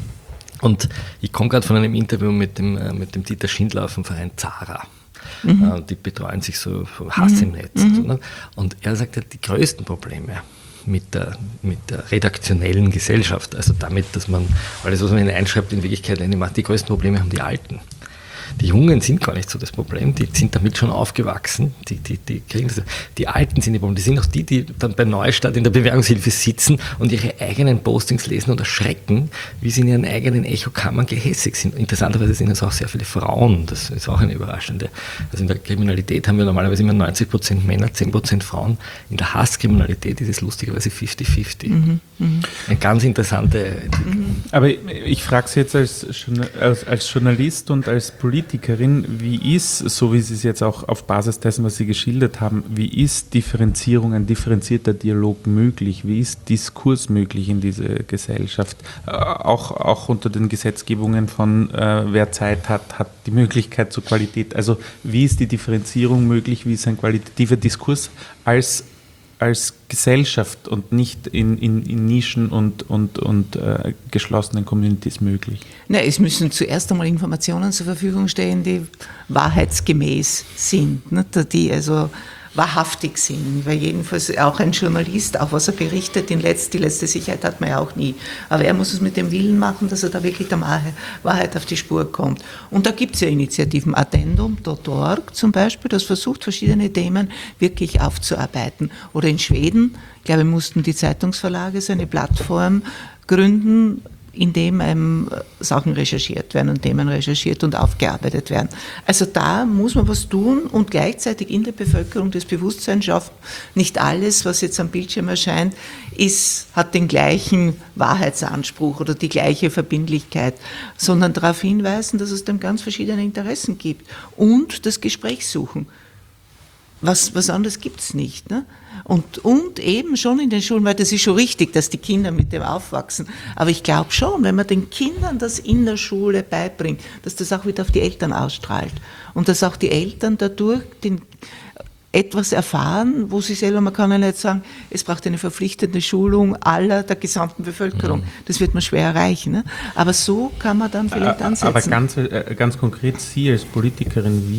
Und ich komme gerade von einem Interview mit dem Dieter Schindler vom Verein Zara. Die betreuen sich so Hass im Netz. Und er sagt ja, die größten Probleme mit der redaktionellen Gesellschaft, also damit, dass man alles, was man hineinschreibt, in Wirklichkeit eine macht, die größten Probleme haben die Alten. Die Jungen sind gar nicht so das Problem, die sind damit schon aufgewachsen, die kriegen das. Die Alten sind die Probleme, die sind auch die dann bei Neustadt in der Bewährungshilfe sitzen und ihre eigenen Postings lesen und erschrecken, wie sie in ihren eigenen Echokammern gehässig sind. Interessanterweise sind es auch sehr viele Frauen, das ist auch eine überraschende. Also in der Kriminalität haben wir normalerweise immer 90% Männer, 10% Frauen. In der Hasskriminalität ist es lustigerweise 50-50. Eine ganz interessante Entwicklung. Aber ich frage Sie jetzt als Journalist und als Politikerin, wie ist, so wie Sie es jetzt auch auf Basis dessen, was Sie geschildert haben, wie ist Differenzierung, ein differenzierter Dialog möglich? Wie ist Diskurs möglich in dieser Gesellschaft? Auch unter den Gesetzgebungen von wer Zeit hat die Möglichkeit zur Qualität. Also wie ist die Differenzierung möglich? Wie ist ein qualitativer Diskurs als als Gesellschaft und nicht in Nischen und geschlossenen Communities möglich? Na, es müssen zuerst einmal Informationen zur Verfügung stehen, die wahrheitsgemäß sind, nicht? Die also wahrhaftig sind, weil jedenfalls auch ein Journalist, auch was er berichtet, die letzte Sicherheit hat man ja auch nie. Aber er muss es mit dem Willen machen, dass er da wirklich der Wahrheit auf die Spur kommt. Und da gibt es ja Initiativen, Addendum.org zum Beispiel, das versucht, verschiedene Themen wirklich aufzuarbeiten. Oder in Schweden, glaube ich, mussten die Zeitungsverlage so eine Plattform gründen, in dem Sachen recherchiert werden und Themen recherchiert und aufgearbeitet werden. Also da muss man was tun und gleichzeitig in der Bevölkerung das Bewusstsein schaffen. Nicht alles, was jetzt am Bildschirm erscheint, hat den gleichen Wahrheitsanspruch oder die gleiche Verbindlichkeit, sondern darauf hinweisen, dass es dann ganz verschiedene Interessen gibt und das Gespräch suchen. Was anderes gibt es nicht. Ne? Und eben schon in den Schulen, weil das ist schon richtig, dass die Kinder mit dem aufwachsen. Aber ich glaube schon, wenn man den Kindern das in der Schule beibringt, dass das auch wieder auf die Eltern ausstrahlt. Und dass auch die Eltern dadurch etwas erfahren, wo sie selber, man kann ja nicht sagen, es braucht eine verpflichtende Schulung der gesamten Bevölkerung. Das wird man schwer erreichen. Ne? Aber so kann man dann vielleicht ansetzen. Aber ganz konkret, Sie als Politikerin,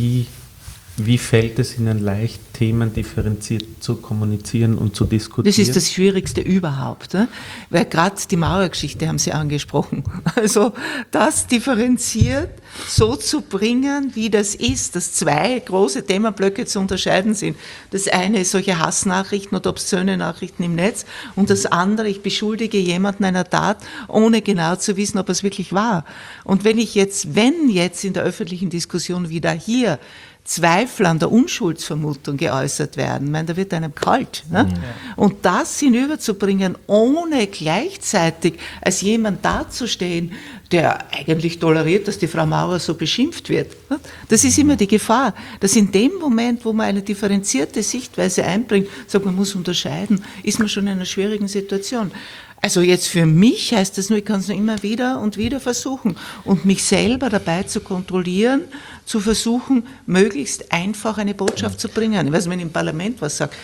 wie fällt es Ihnen leicht, Themen differenziert zu kommunizieren und zu diskutieren? Das ist das Schwierigste überhaupt, ne? Weil gerade die Mauergeschichte haben Sie angesprochen. Also das differenziert so zu bringen, wie das ist, dass zwei große Themenblöcke zu unterscheiden sind. Das eine ist solche Hassnachrichten oder obszöne Nachrichten im Netz und das andere, ich beschuldige jemanden einer Tat, ohne genau zu wissen, ob es wirklich war. Und wenn jetzt in der öffentlichen Diskussion wieder hier Zweifel an der Unschuldsvermutung geäußert werden. Ich meine, da wird einem kalt. Ne? Ja. Und das hinüberzubringen, ohne gleichzeitig als jemand dazustehen, der eigentlich toleriert, dass die Frau Maurer so beschimpft wird. Ne? Das ist immer die Gefahr, dass in dem Moment, wo man eine differenzierte Sichtweise einbringt, sagt man muss unterscheiden, ist man schon in einer schwierigen Situation. Also jetzt für mich heißt das nur, ich kann es nur immer wieder und wieder versuchen und mich selber dabei zu kontrollieren, zu versuchen, möglichst einfach eine Botschaft zu bringen. Ich weiß nicht, wenn ich im Parlament was sage.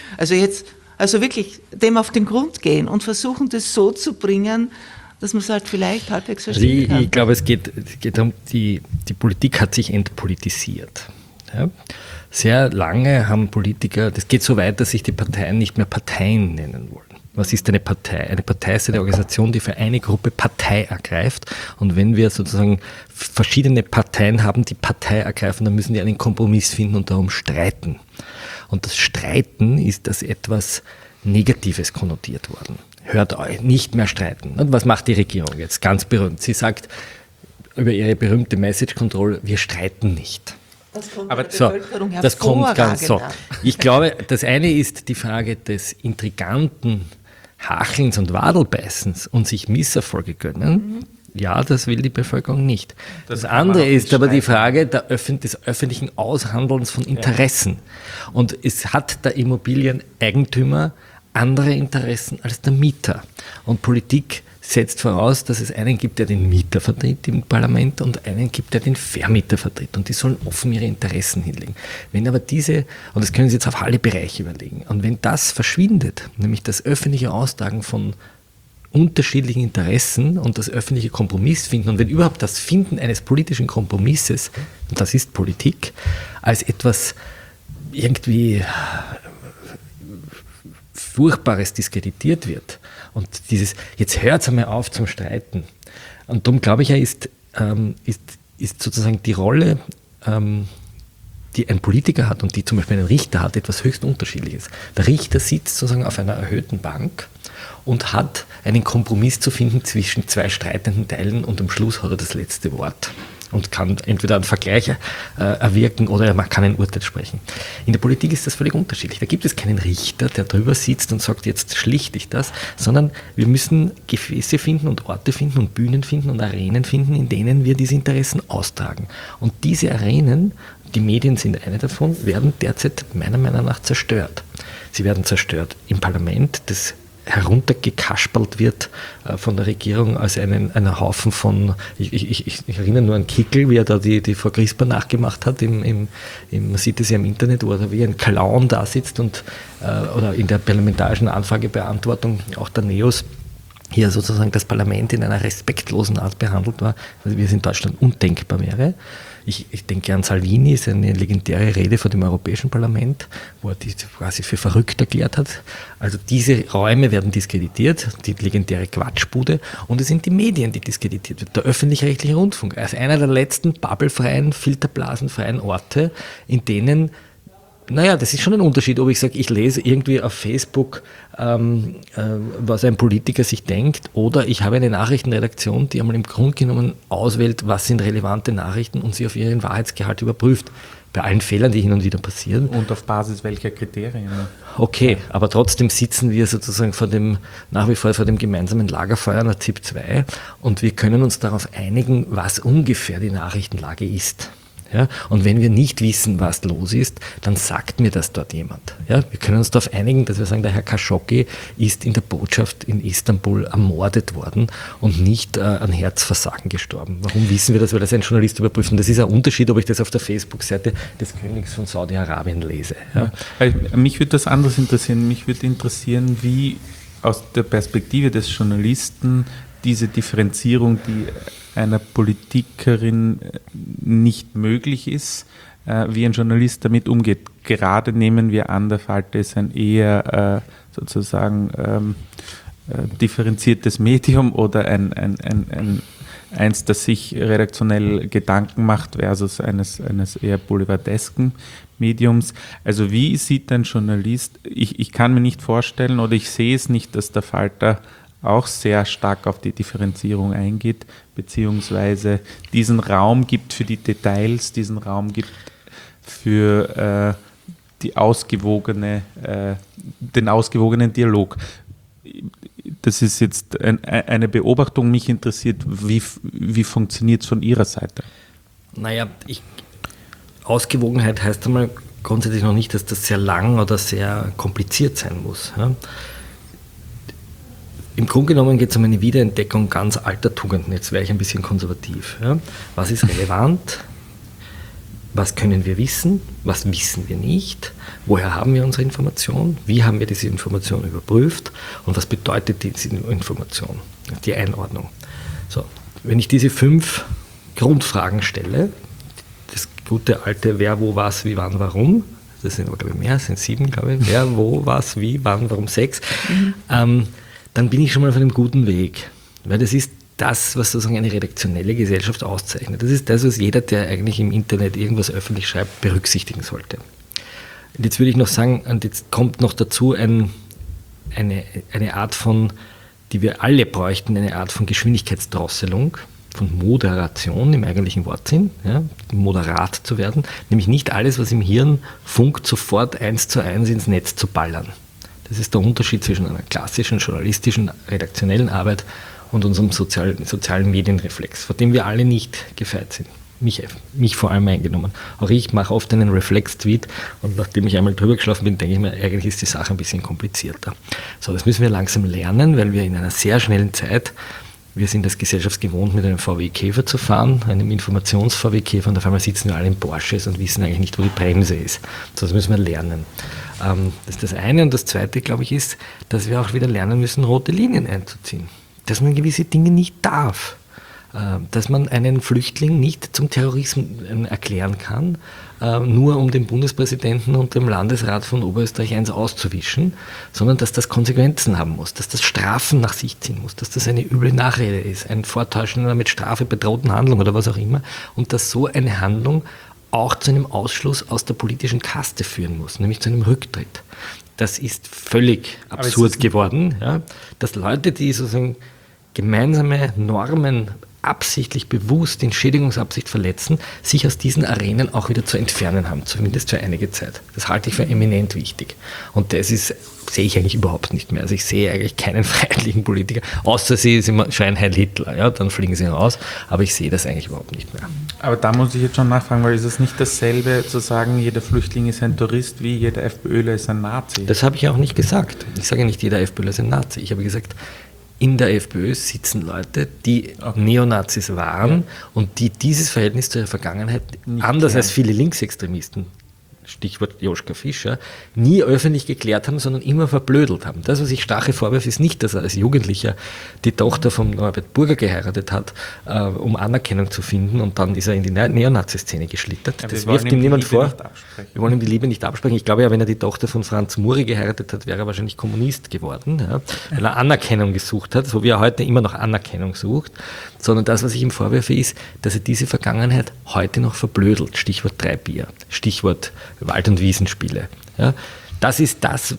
Also wirklich dem auf den Grund gehen und versuchen, das so zu bringen, dass man es halt vielleicht halbwegs verstehen kann. Ich glaube, es geht darum, die Politik hat sich entpolitisiert. Ja? Sehr lange haben Politiker, das geht so weit, dass sich die Parteien nicht mehr Parteien nennen wollen. Was ist eine Partei? Eine Partei ist eine Organisation, die für eine Gruppe Partei ergreift. Und wenn wir sozusagen verschiedene Parteien haben, die Partei ergreifen, dann müssen die einen Kompromiss finden und darum streiten. Und das Streiten ist als etwas Negatives konnotiert worden. Hört euch, nicht mehr streiten. Und was macht die Regierung jetzt? Ganz berühmt. Sie sagt über ihre berühmte Message Control, wir streiten nicht. Das kommt aber der Bevölkerung das kommt ganz so. an. Ich glaube, das eine ist die Frage des intriganten Hachelns und Wadelbeißens und sich Misserfolge gönnen. Ja, das will die Bevölkerung nicht. Das andere ist aber die Frage des öffentlichen Aushandelns von Interessen. Und es hat der Immobilieneigentümer andere Interessen als der Mieter. Und Politik setzt voraus, dass es einen gibt, der den Mieter vertritt im Parlament und einen gibt, der den Vermieter vertritt. Und die sollen offen ihre Interessen hinlegen. Wenn aber und das können Sie jetzt auf alle Bereiche überlegen, und wenn das verschwindet, nämlich das öffentliche Austragen von unterschiedlichen Interessen und das öffentliche Kompromiss finden, und wenn überhaupt das Finden eines politischen Kompromisses, und das ist Politik, als etwas irgendwie Furchtbares diskreditiert wird, und jetzt hört es einmal auf zum Streiten. Und darum glaube ich ja, ist sozusagen die Rolle, die ein Politiker hat und die zum Beispiel ein Richter hat, etwas höchst Unterschiedliches. Der Richter sitzt sozusagen auf einer erhöhten Bank und hat einen Kompromiss zu finden zwischen zwei streitenden Teilen und am Schluss hat er das letzte Wort und kann entweder einen Vergleich erwirken oder man kann ein Urteil sprechen. In der Politik ist das völlig unterschiedlich. Da gibt es keinen Richter, der drüber sitzt und sagt, jetzt schlichte ich das, sondern wir müssen Gefäße finden und Orte finden und Bühnen finden und Arenen finden, in denen wir diese Interessen austragen. Und diese Arenen, die Medien sind eine davon, werden derzeit meiner Meinung nach zerstört. Sie werden zerstört im Parlament, das heruntergekaspert wird von der Regierung als einen Haufen von, ich erinnere nur an Kickl, wie er da die Frau Crisper nachgemacht hat, man sieht es ja im Internet, wo er wie ein Clown da sitzt oder in der parlamentarischen Anfragebeantwortung auch der NEOS hier sozusagen das Parlament in einer respektlosen Art behandelt war, wie es in Deutschland undenkbar wäre. Ich denke an Salvini, seine legendäre Rede vor dem Europäischen Parlament, wo er die quasi für verrückt erklärt hat. Also diese Räume werden diskreditiert, die legendäre Quatschbude, und es sind die Medien, die diskreditiert werden. Der öffentlich-rechtliche Rundfunk als einer der letzten bubbelfreien, filterblasenfreien Orte, in denen, das ist schon ein Unterschied, ob ich sage, ich lese irgendwie auf Facebook, was ein Politiker sich denkt, oder ich habe eine Nachrichtenredaktion, die einmal im Grunde genommen auswählt, was sind relevante Nachrichten und sie auf ihren Wahrheitsgehalt überprüft. Bei allen Fehlern, die hin und wieder passieren. Und auf Basis welcher Kriterien? Okay, aber trotzdem sitzen wir sozusagen nach wie vor vor dem gemeinsamen Lagerfeuer einer ZIP 2 und wir können uns darauf einigen, was ungefähr die Nachrichtenlage ist. Ja, und wenn wir nicht wissen, was los ist, dann sagt mir das dort jemand. Ja, wir können uns darauf einigen, dass wir sagen, der Herr Khashoggi ist in der Botschaft in Istanbul ermordet worden und nicht an Herzversagen gestorben. Warum wissen wir das? Weil das ein Journalist überprüft. Und das ist ein Unterschied, ob ich das auf der Facebook-Seite des Königs von Saudi-Arabien lese. Ja. Mich würde das anders interessieren. Mich würde interessieren, wie aus der Perspektive des Journalisten diese Differenzierung, die einer Politikerin nicht möglich ist, wie ein Journalist damit umgeht. Gerade nehmen wir an, der Falter ist ein eher sozusagen differenziertes Medium oder eins, das sich redaktionell Gedanken macht versus eines eher boulevardesken Mediums. Also wie sieht ein Journalist, ich kann mir nicht vorstellen oder ich sehe es nicht, dass der Falter auch sehr stark auf die Differenzierung eingeht, beziehungsweise diesen Raum gibt für die Details, diesen Raum gibt für den ausgewogenen Dialog. Das ist jetzt eine Beobachtung, mich interessiert, wie funktioniert es von Ihrer Seite? Ausgewogenheit heißt einmal grundsätzlich noch nicht, dass das sehr lang oder sehr kompliziert sein muss. Ja? Im Grunde genommen geht es um eine Wiederentdeckung ganz alter Tugenden. Jetzt wäre ich ein bisschen konservativ. Ja? Was ist relevant? Was können wir wissen? Was wissen wir nicht? Woher haben wir unsere Information? Wie haben wir diese Information überprüft? Und was bedeutet diese Information? Die Einordnung. So, wenn ich diese 5 Grundfragen stelle, das gute alte Wer, wo, was, wie, wann, warum, das sind aber, glaube ich, mehr, das sind 7, glaube ich. Wer, wo, was, wie, wann, warum 6. Dann bin ich schon mal auf einem guten Weg. Weil das ist das, was sozusagen eine redaktionelle Gesellschaft auszeichnet. Das ist das, was jeder, der eigentlich im Internet irgendwas öffentlich schreibt, berücksichtigen sollte. Und jetzt würde ich noch sagen, und jetzt kommt noch dazu eine Art von, die wir alle bräuchten, eine Art von Geschwindigkeitsdrosselung, von Moderation im eigentlichen Wortsinn, ja, moderat zu werden, nämlich nicht alles, was im Hirn funkt, sofort 1:1 ins Netz zu ballern. Das ist der Unterschied zwischen einer klassischen, journalistischen, redaktionellen Arbeit und unserem sozialen Medienreflex, vor dem wir alle nicht gefeit sind. Mich vor allem eingenommen. Auch ich mache oft einen Reflex-Tweet und nachdem ich einmal drüber geschlafen bin, denke ich mir, eigentlich ist die Sache ein bisschen komplizierter. So, das müssen wir langsam lernen, weil wir in einer sehr schnellen Zeit, wir sind als Gesellschaft gewohnt, mit einem VW-Käfer zu fahren, einem Informations-VW-Käfer, und auf einmal sitzen wir alle in Porsches und wissen eigentlich nicht, wo die Bremse ist. So, das müssen wir lernen. Das ist das eine. Und das zweite, glaube ich, ist, dass wir auch wieder lernen müssen, rote Linien einzuziehen. Dass man gewisse Dinge nicht darf. Dass man einen Flüchtling nicht zum Terroristen erklären kann, nur um dem Bundespräsidenten und dem Landesrat von Oberösterreich eins auszuwischen, sondern dass das Konsequenzen haben muss, dass das Strafen nach sich ziehen muss, dass das eine üble Nachrede ist, ein Vortäuschen einer mit Strafe bedrohten Handlung oder was auch immer, und dass so eine Handlung auch zu einem Ausschluss aus der politischen Kaste führen muss, nämlich zu einem Rücktritt. Das ist völlig absurd geworden, ja, dass Leute, die sozusagen gemeinsame Normen absichtlich bewusst in Schädigungsabsicht verletzen, sich aus diesen Arenen auch wieder zu entfernen haben, zumindest für einige Zeit. Das halte ich für eminent wichtig. Und das sehe ich eigentlich überhaupt nicht mehr. Also ich sehe eigentlich keinen freiheitlichen Politiker, außer sie schreien Heil Hitler, ja, dann fliegen sie raus, aber ich sehe das eigentlich überhaupt nicht mehr. Aber da muss ich jetzt schon nachfragen, weil ist es nicht dasselbe zu sagen, jeder Flüchtling ist ein Tourist, wie jeder FPÖler ist ein Nazi? Das habe ich auch nicht gesagt. Ich sage nicht, jeder FPÖler ist ein Nazi. Ich habe gesagt, in der FPÖ sitzen Leute, die Neonazis waren und die dieses Verhältnis zur Vergangenheit, nicht anders als viele Linksextremisten, Stichwort Joschka Fischer, nie öffentlich geklärt haben, sondern immer verblödelt haben. Das, was ich Strache vorwerfe, ist nicht, dass er als Jugendlicher die Tochter von Norbert Burger geheiratet hat, um Anerkennung zu finden, und dann ist er in die Neonazi-Szene geschlittert. Ja, das wirft ihm niemand vor. Wir wollen ihm die Liebe nicht absprechen. Ich glaube ja, wenn er die Tochter von Franz Muri geheiratet hat, wäre er wahrscheinlich Kommunist geworden, ja, weil er Anerkennung gesucht hat, so wie er heute immer noch Anerkennung sucht. Sondern das, was ich ihm vorwerfe, ist, dass er diese Vergangenheit heute noch verblödelt. Stichwort 3 Bier, Stichwort Wald- und Wiesenspiele. Ja, das ist das.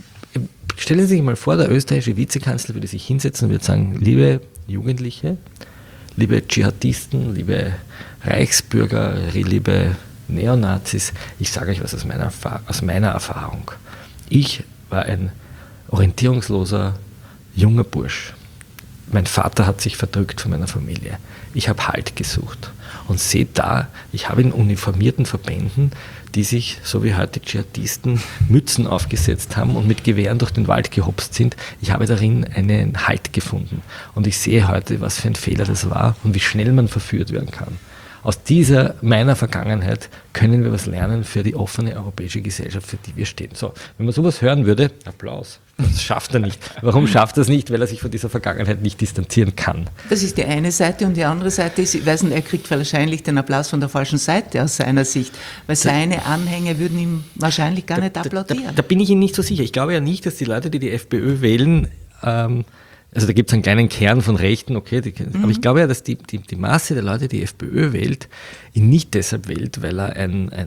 Stellen Sie sich mal vor, der österreichische Vizekanzler würde sich hinsetzen und würde sagen, liebe Jugendliche, liebe Dschihadisten, liebe Reichsbürger, liebe Neonazis, ich sage euch was aus meiner Erfahrung. Ich war ein orientierungsloser junger Bursch. Mein Vater hat sich verdrückt von meiner Familie. Ich habe Halt gesucht. Und seht da, ich habe in uniformierten Verbänden, die sich, so wie heute Dschihadisten, Mützen aufgesetzt haben und mit Gewehren durch den Wald gehopst sind, ich habe darin einen Halt gefunden. Und ich sehe heute, was für ein Fehler das war und wie schnell man verführt werden kann. Aus meiner Vergangenheit können wir was lernen für die offene europäische Gesellschaft, für die wir stehen. So, wenn man sowas hören würde, Applaus. Das schafft er nicht. Warum schafft er es nicht? Weil er sich von dieser Vergangenheit nicht distanzieren kann. Das ist die eine Seite, und die andere Seite ist, ich weiß nicht, er kriegt wahrscheinlich den Applaus von der falschen Seite aus seiner Sicht, weil seine Anhänger würden ihm wahrscheinlich gar nicht applaudieren. Da bin ich Ihnen nicht so sicher. Ich glaube ja nicht, dass die Leute, die FPÖ wählen, also da gibt es einen kleinen Kern von Rechten, okay, aber ich glaube ja, dass die Masse der Leute, die FPÖ wählt, ihn nicht deshalb wählt, weil er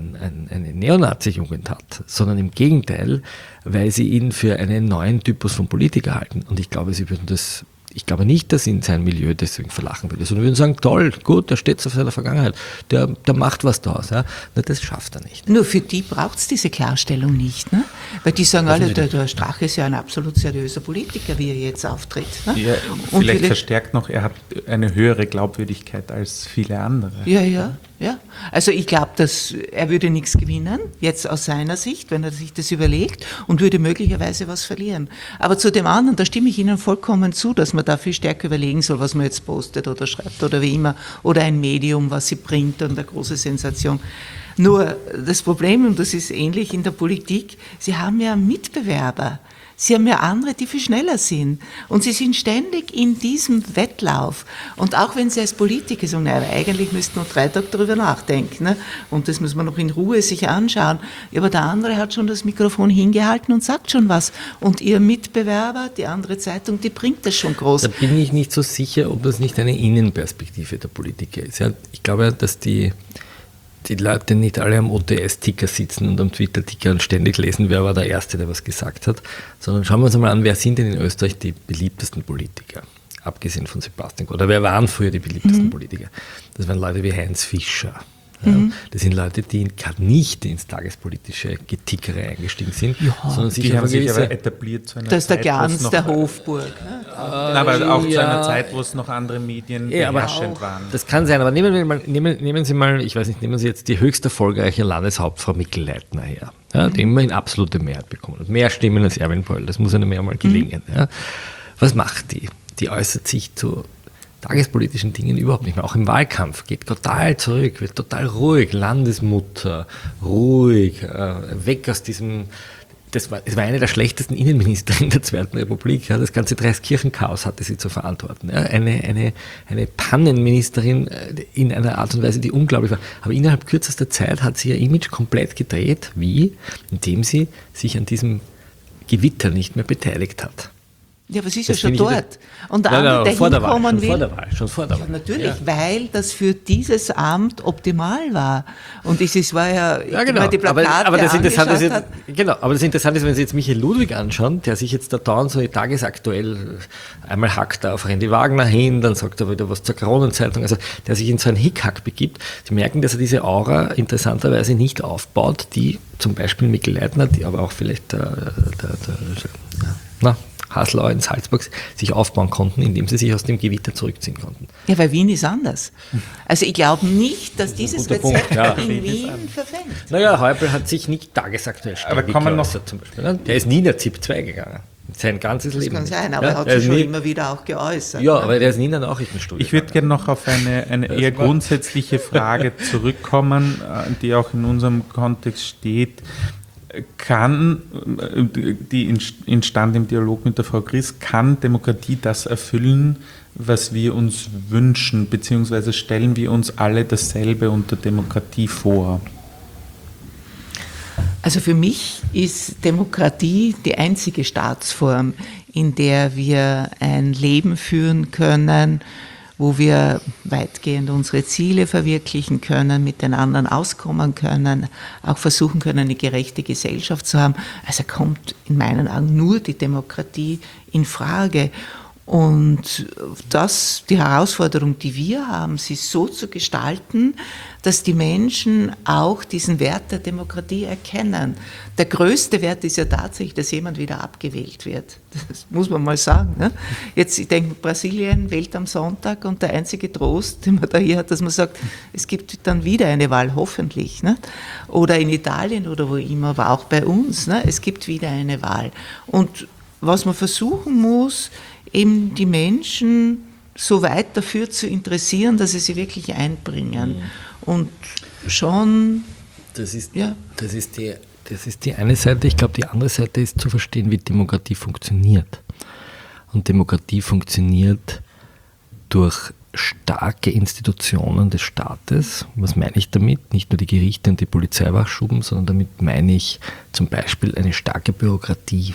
eine Neonazi-Jugend hat, sondern im Gegenteil, weil sie ihn für einen neuen Typus von Politiker halten. Und ich glaube, ich glaube nicht, dass ihn sein Milieu deswegen verlachen würde, sondern würden sagen, toll, gut, der steht auf seiner Vergangenheit, der macht was daraus. Ja. Na, das schafft er nicht. Nur für die braucht es diese Klarstellung nicht, ne? Weil die sagen alle, der Strache ist ja ein absolut seriöser Politiker, wie er jetzt auftritt. Ne? Ja, und vielleicht verstärkt noch, er hat eine höhere Glaubwürdigkeit als viele andere. Ja. Also ich glaube, dass er würde nichts gewinnen, jetzt aus seiner Sicht, wenn er sich das überlegt, und würde möglicherweise was verlieren. Aber zu dem anderen, da stimme ich Ihnen vollkommen zu, dass man da viel stärker überlegen soll, was man jetzt postet oder schreibt oder wie immer, oder ein Medium, was sie bringt, und eine große Sensation. Nur das Problem, und das ist ähnlich in der Politik, Sie haben ja Mitbewerber. Sie haben ja andere, die viel schneller sind. Und Sie sind ständig in diesem Wettlauf. Und auch wenn Sie als Politiker sagen, naja, eigentlich müssten wir 3 Tage darüber nachdenken, ne? Und das muss man noch in Ruhe sich anschauen. Ja, aber der andere hat schon das Mikrofon hingehalten und sagt schon was. Und Ihr Mitbewerber, die andere Zeitung, die bringt das schon groß. Da bin ich nicht so sicher, ob das nicht eine Innenperspektive der Politiker ist. Ja, ich glaube, dass die Leute nicht alle am OTS-Ticker sitzen und am Twitter-Ticker und ständig lesen, wer war der Erste, der was gesagt hat, sondern schauen wir uns einmal an, wer sind denn in Österreich die beliebtesten Politiker, abgesehen von Sebastian Kurz, oder wer waren früher die beliebtesten Politiker? Das waren Leute wie Heinz Fischer. Ja, das sind Leute, die gerade nicht ins tagespolitische Getickere eingestiegen sind, sondern sich die haben sich aber etabliert zu einer das ist Zeit, der Glanz der Hofburg. Ne? Aber auch zu einer Zeit, wo es noch andere Medien beherrschend waren. Das kann sein, aber nehmen Sie mal, ich weiß nicht, nehmen Sie jetzt die höchst erfolgreiche Landeshauptfrau Mikl Leitner her, ja, die immerhin absolute Mehrheit bekommen hat. Mehr Stimmen als Erwin Pröll, das muss einem ja mal gelingen. Ja. Was macht die? Die äußert sich zu tagespolitischen Dingen überhaupt nicht mehr. Auch im Wahlkampf geht total zurück, wird total ruhig, Landesmutter, ruhig, weg aus diesem, es war eine der schlechtesten Innenministerinnen der Zweiten Republik, ja, das ganze Dreiskirchen-Chaos hatte sie zu verantworten. Ja, eine Pannenministerin in einer Art und Weise, die unglaublich war. Aber innerhalb kürzester Zeit hat sie ihr Image komplett gedreht. Wie? Indem sie sich an diesem Gewitter nicht mehr beteiligt hat. Ja, was ist Das ja schon finde ich dort. Und der andere, der hinkommen will. Schon vor der Wahl. Ja, natürlich, weil das für dieses Amt optimal war. Und war ja, wenn man die Plakate aber das Interessante ist angeschaut jetzt, genau, aber das Interessante ist, wenn Sie jetzt Michael Ludwig anschauen, der sich jetzt da dauernd so tagesaktuell einmal hackt er auf Randy Wagner hin, dann sagt er wieder was zur Kronenzeitung, also der sich in so einen Hickhack begibt. Sie merken, dass er diese Aura interessanterweise nicht aufbaut, die zum Beispiel Mikl Leitner, die aber auch vielleicht Haslauer in Salzburg sich aufbauen konnten, indem sie sich aus dem Gewitter zurückziehen konnten. Ja, weil Wien ist anders. Also ich glaube nicht, dass dieses Rezept Punkt, in Wien verfängt. Naja, Häupl hat sich nicht tagesaktuell Aber kann man noch zum Beispiel. Ne? Der ist nie in der ZIP 2 gegangen. Sein ganzes Das Leben. kann sein, aber ja, er hat sich schon immer wieder auch geäußert. Ja, aber der ist nie in der Nachrichtenstudio. Ich würde gerne noch auf eine eher grundsätzliche Frage zurückkommen, die auch in unserem Kontext steht. Die entstand im Dialog mit der Frau Griess, kann Demokratie das erfüllen, was wir uns wünschen, beziehungsweise stellen wir uns alle dasselbe unter Demokratie vor? Also für mich ist Demokratie die einzige Staatsform, in der wir ein Leben führen können, wo wir weitgehend unsere Ziele verwirklichen können, mit den anderen auskommen können, auch versuchen können, eine gerechte Gesellschaft zu haben. Also kommt in meinen Augen nur die Demokratie in Frage. Und die Herausforderung, die wir haben, sie so zu gestalten, dass die Menschen auch diesen Wert der Demokratie erkennen. Der größte Wert ist ja tatsächlich, dass jemand wieder abgewählt wird. Das muss man mal sagen. Ne? Jetzt, ich denke, Brasilien wählt am Sonntag und der einzige Trost, den man da hier hat, dass man sagt, es gibt dann wieder eine Wahl, hoffentlich. Ne? Oder in Italien oder wo immer, aber auch bei uns. Ne? Es gibt wieder eine Wahl. Und was man versuchen muss, eben die Menschen so weit dafür zu interessieren, dass sie sich wirklich einbringen. Und schon... Das ist die eine Seite. Ich glaube, die andere Seite ist zu verstehen, wie Demokratie funktioniert. Und Demokratie funktioniert durch starke Institutionen des Staates. Was meine ich damit? Nicht nur die Gerichte und die Polizeiwachschuben, sondern damit meine ich zum Beispiel eine starke Bürokratie.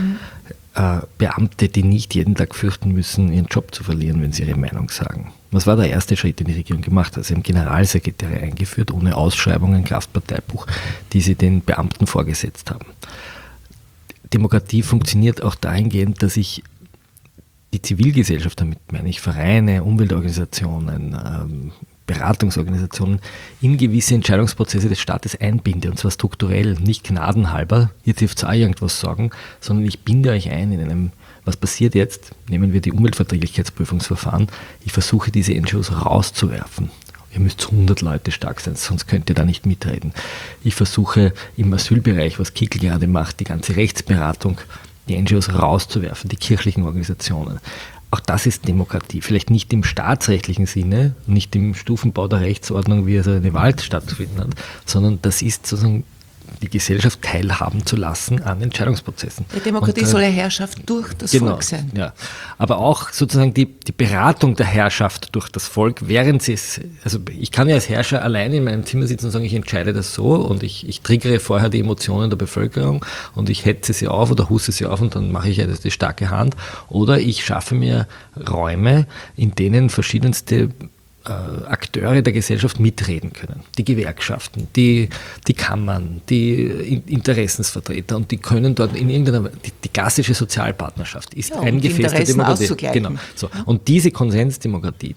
Beamte, die nicht jeden Tag fürchten müssen, ihren Job zu verlieren, wenn sie ihre Meinung sagen. Was war der erste Schritt, den die Regierung gemacht hat? Sie haben Generalsekretäre eingeführt, ohne Ausschreibungen, Kraftparteibuch, die sie den Beamten vorgesetzt haben. Demokratie funktioniert auch dahingehend, dass ich die Zivilgesellschaft, damit meine ich Vereine, Umweltorganisationen, Beratungsorganisationen, in gewisse Entscheidungsprozesse des Staates einbinde, und zwar strukturell, nicht gnadenhalber, ihr dürft auch irgendwas sagen, sondern ich binde euch ein in einem, was passiert jetzt, nehmen wir die Umweltverträglichkeitsprüfungsverfahren, ich versuche diese NGOs rauszuwerfen. Ihr müsst 100 Leute stark sein, sonst könnt ihr da nicht mitreden. Ich versuche im Asylbereich, was Kickl gerade macht, die ganze Rechtsberatung, die NGOs rauszuwerfen, die kirchlichen Organisationen. Auch das ist Demokratie. Vielleicht nicht im staatsrechtlichen Sinne, nicht im Stufenbau der Rechtsordnung, wie also eine Wahl stattfinden hat, sondern das ist sozusagen die Gesellschaft teilhaben zu lassen an Entscheidungsprozessen. Die Demokratie soll ja Herrschaft durch das Volk sein. Ja. Aber auch sozusagen die Beratung der Herrschaft durch das Volk, während sie es, also ich kann ja als Herrscher allein in meinem Zimmer sitzen und sagen, ich entscheide das so und ich triggere vorher die Emotionen der Bevölkerung und ich hetze sie auf oder husse sie auf und dann mache ich ja die starke Hand. Oder ich schaffe mir Räume, in denen verschiedenste Akteure der Gesellschaft mitreden können. Die Gewerkschaften, die Kammern, die Interessensvertreter, und die können dort in irgendeiner, die klassische Sozialpartnerschaft ist ein Gefäß der Demokratie. Genau. So. Und diese Konsensdemokratie,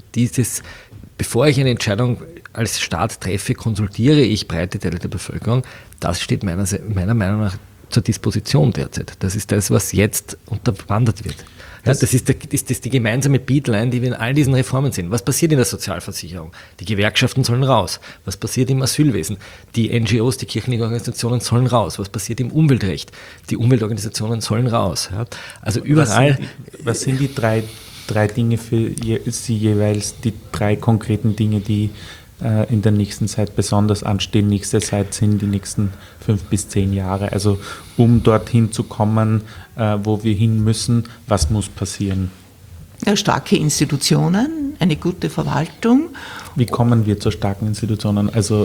bevor ich eine Entscheidung als Staat treffe, konsultiere ich breite Teile der Bevölkerung, das steht meiner Meinung nach zur Disposition derzeit. Das ist das, was jetzt unterwandert wird. Ja, das ist die gemeinsame Beatline, die wir in all diesen Reformen sehen. Was passiert in der Sozialversicherung? Die Gewerkschaften sollen raus. Was passiert im Asylwesen? Die NGOs, die kirchlichen Organisationen sollen raus. Was passiert im Umweltrecht? Die Umweltorganisationen sollen raus. Ja, also überall. Was sind die drei Dinge für Sie jeweils, die drei konkreten Dinge, die in der nächsten Zeit besonders anstehen? Nächste Zeit sind die nächsten 5 bis 10 Jahre. Also um dorthin zu kommen, wo wir hin müssen, was muss passieren? Ja, starke Institutionen, eine gute Verwaltung. Wie kommen wir zu starken Institutionen? Also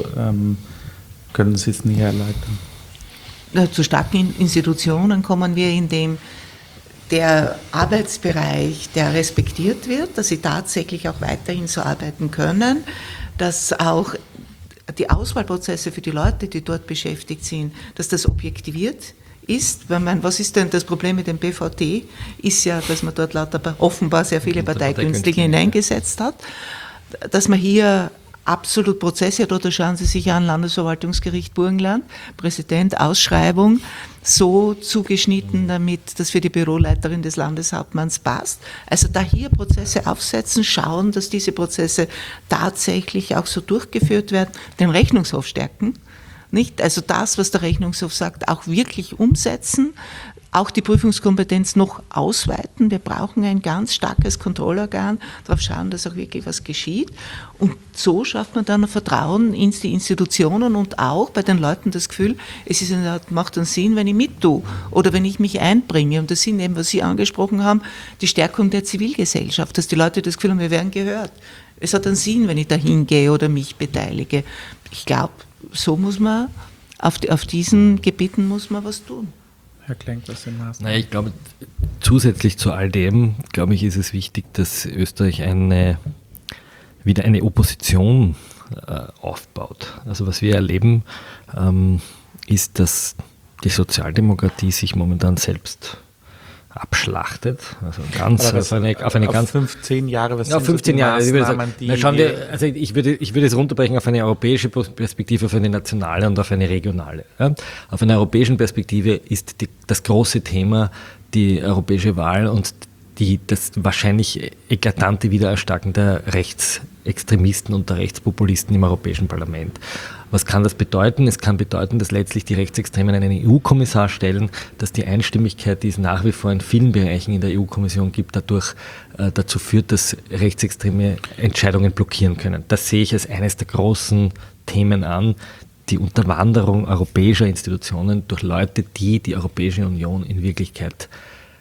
können Sie es näher erläutern? Zu starken Institutionen kommen wir, indem der Arbeitsbereich, der respektiert wird, dass sie tatsächlich auch weiterhin so arbeiten können, dass auch die Auswahlprozesse für die Leute, die dort beschäftigt sind, dass das objektiviert ist. Weil was ist denn das Problem mit dem BVT? Ist ja, dass man dort lauter offenbar sehr viele Parteikünstlinge hineingesetzt hat, dass man hier absolut Prozesse hat, oder schauen Sie sich an, Landesverwaltungsgericht Burgenland, Präsident, Ausschreibung, so zugeschnitten, damit das für die Büroleiterin des Landeshauptmanns passt. Also da hier Prozesse aufsetzen, schauen, dass diese Prozesse tatsächlich auch so durchgeführt werden, den Rechnungshof stärken, nicht? Also das, was der Rechnungshof sagt, auch wirklich umsetzen, auch die Prüfungskompetenz noch ausweiten. Wir brauchen ein ganz starkes Kontrollorgan, darauf schauen, dass auch wirklich was geschieht. Und so schafft man dann ein Vertrauen in die Institutionen und auch bei den Leuten das Gefühl, macht einen Sinn, wenn ich mit tue oder wenn ich mich einbringe. Und das sind eben, was Sie angesprochen haben, die Stärkung der Zivilgesellschaft, dass die Leute das Gefühl haben, wir werden gehört. Es hat einen Sinn, wenn ich da hingehe oder mich beteilige. Ich glaube, so muss man, auf diesen Gebieten muss man was tun. Herr Klenk, was sind Maßnahmen? Naja, ich glaube, zusätzlich zu all dem, glaube ich, ist es wichtig, dass Österreich wieder eine Opposition aufbaut. Also was wir erleben, ist, dass die Sozialdemokratie sich momentan selbst abschlachtet. Also auf eine ganz 15 Jahre, was ja, sind 15 so die Jahre. Maßnahmen, Ich würde es runterbrechen auf eine europäische Perspektive, auf eine nationale und auf eine regionale. Ja? Auf einer europäischen Perspektive ist das große Thema die europäische Wahl und das wahrscheinlich eklatante Wiedererstarken der Rechtsextremisten und der Rechtspopulisten im Europäischen Parlament. Was kann das bedeuten? Es kann bedeuten, dass letztlich die Rechtsextremen einen EU-Kommissar stellen, dass die Einstimmigkeit, die es nach wie vor in vielen Bereichen in der EU-Kommission gibt, dadurch dazu führt, dass rechtsextreme Entscheidungen blockieren können. Das sehe ich als eines der großen Themen an, die Unterwanderung europäischer Institutionen durch Leute, die die Europäische Union in Wirklichkeit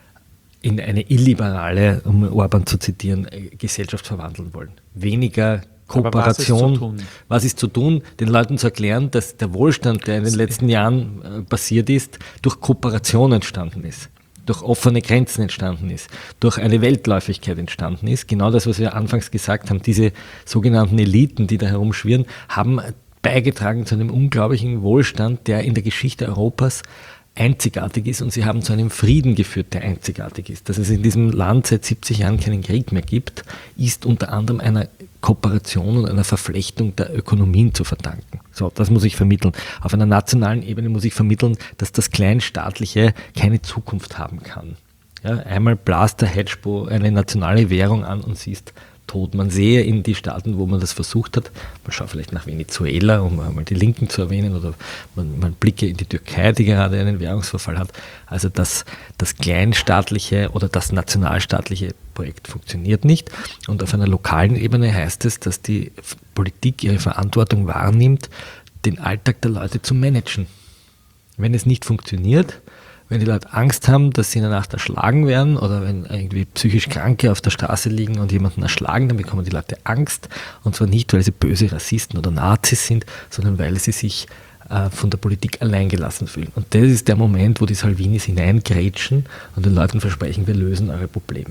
in eine illiberale, um Orban zu zitieren, Gesellschaft verwandeln wollen. Weniger Kooperation. Was ist zu tun? Den Leuten zu erklären, dass der Wohlstand, der in den letzten Jahren passiert ist, durch Kooperation entstanden ist, durch offene Grenzen entstanden ist, durch eine Weltläufigkeit entstanden ist. Genau das, was wir anfangs gesagt haben, diese sogenannten Eliten, die da herumschwirren, haben beigetragen zu einem unglaublichen Wohlstand, der in der Geschichte Europas einzigartig ist, und sie haben zu einem Frieden geführt, der einzigartig ist. Dass es in diesem Land seit 70 Jahren keinen Krieg mehr gibt, ist unter anderem einer Kooperation und einer Verflechtung der Ökonomien zu verdanken. So, das muss ich vermitteln. Auf einer nationalen Ebene muss ich vermitteln, dass das Kleinstaatliche keine Zukunft haben kann. Ja, einmal blast der Hedgepo eine nationale Währung an und sie ist tot. Man sehe in die Staaten, wo man das versucht hat, man schaut vielleicht nach Venezuela, um einmal die Linken zu erwähnen, oder man blicke in die Türkei, die gerade einen Währungsverfall hat. Also das kleinstaatliche oder das nationalstaatliche Projekt funktioniert nicht. Und auf einer lokalen Ebene heißt es, dass die Politik ihre Verantwortung wahrnimmt, den Alltag der Leute zu managen. Wenn es nicht funktioniert, wenn die Leute Angst haben, dass sie in der Nacht erschlagen werden, oder wenn irgendwie psychisch Kranke auf der Straße liegen und jemanden erschlagen, dann bekommen die Leute Angst. Und zwar nicht, weil sie böse Rassisten oder Nazis sind, sondern weil sie sich von der Politik alleingelassen fühlen. Und das ist der Moment, wo die Salvinis hineingrätschen und den Leuten versprechen, wir lösen eure Probleme.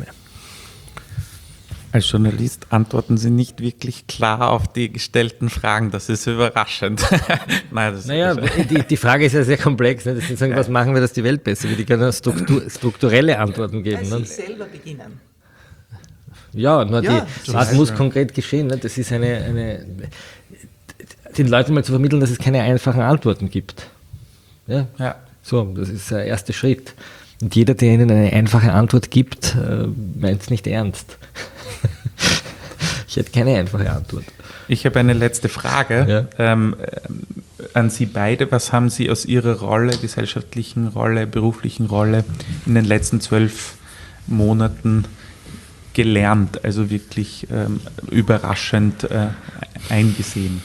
Als Journalist antworten Sie nicht wirklich klar auf die gestellten Fragen. Das ist überraschend. Die Frage ist ja sehr komplex. Ne? Das ist sagen, was machen wir, dass die Welt besser wird? Die können strukturelle Antworten geben. Sie selber beginnen. Ja, was muss konkret geschehen? Ne? Das ist den Leuten mal zu vermitteln, dass es keine einfachen Antworten gibt. Ja. So, das ist der erste Schritt. Und jeder, der ihnen eine einfache Antwort gibt, meint es nicht ernst. Ich hätte keine einfache Antwort. Ich habe eine letzte Frage an Sie beide. Was haben Sie aus Ihrer Rolle, gesellschaftlichen Rolle, beruflichen Rolle in den letzten 12 Monaten gelernt? Also wirklich überraschend eingesehen?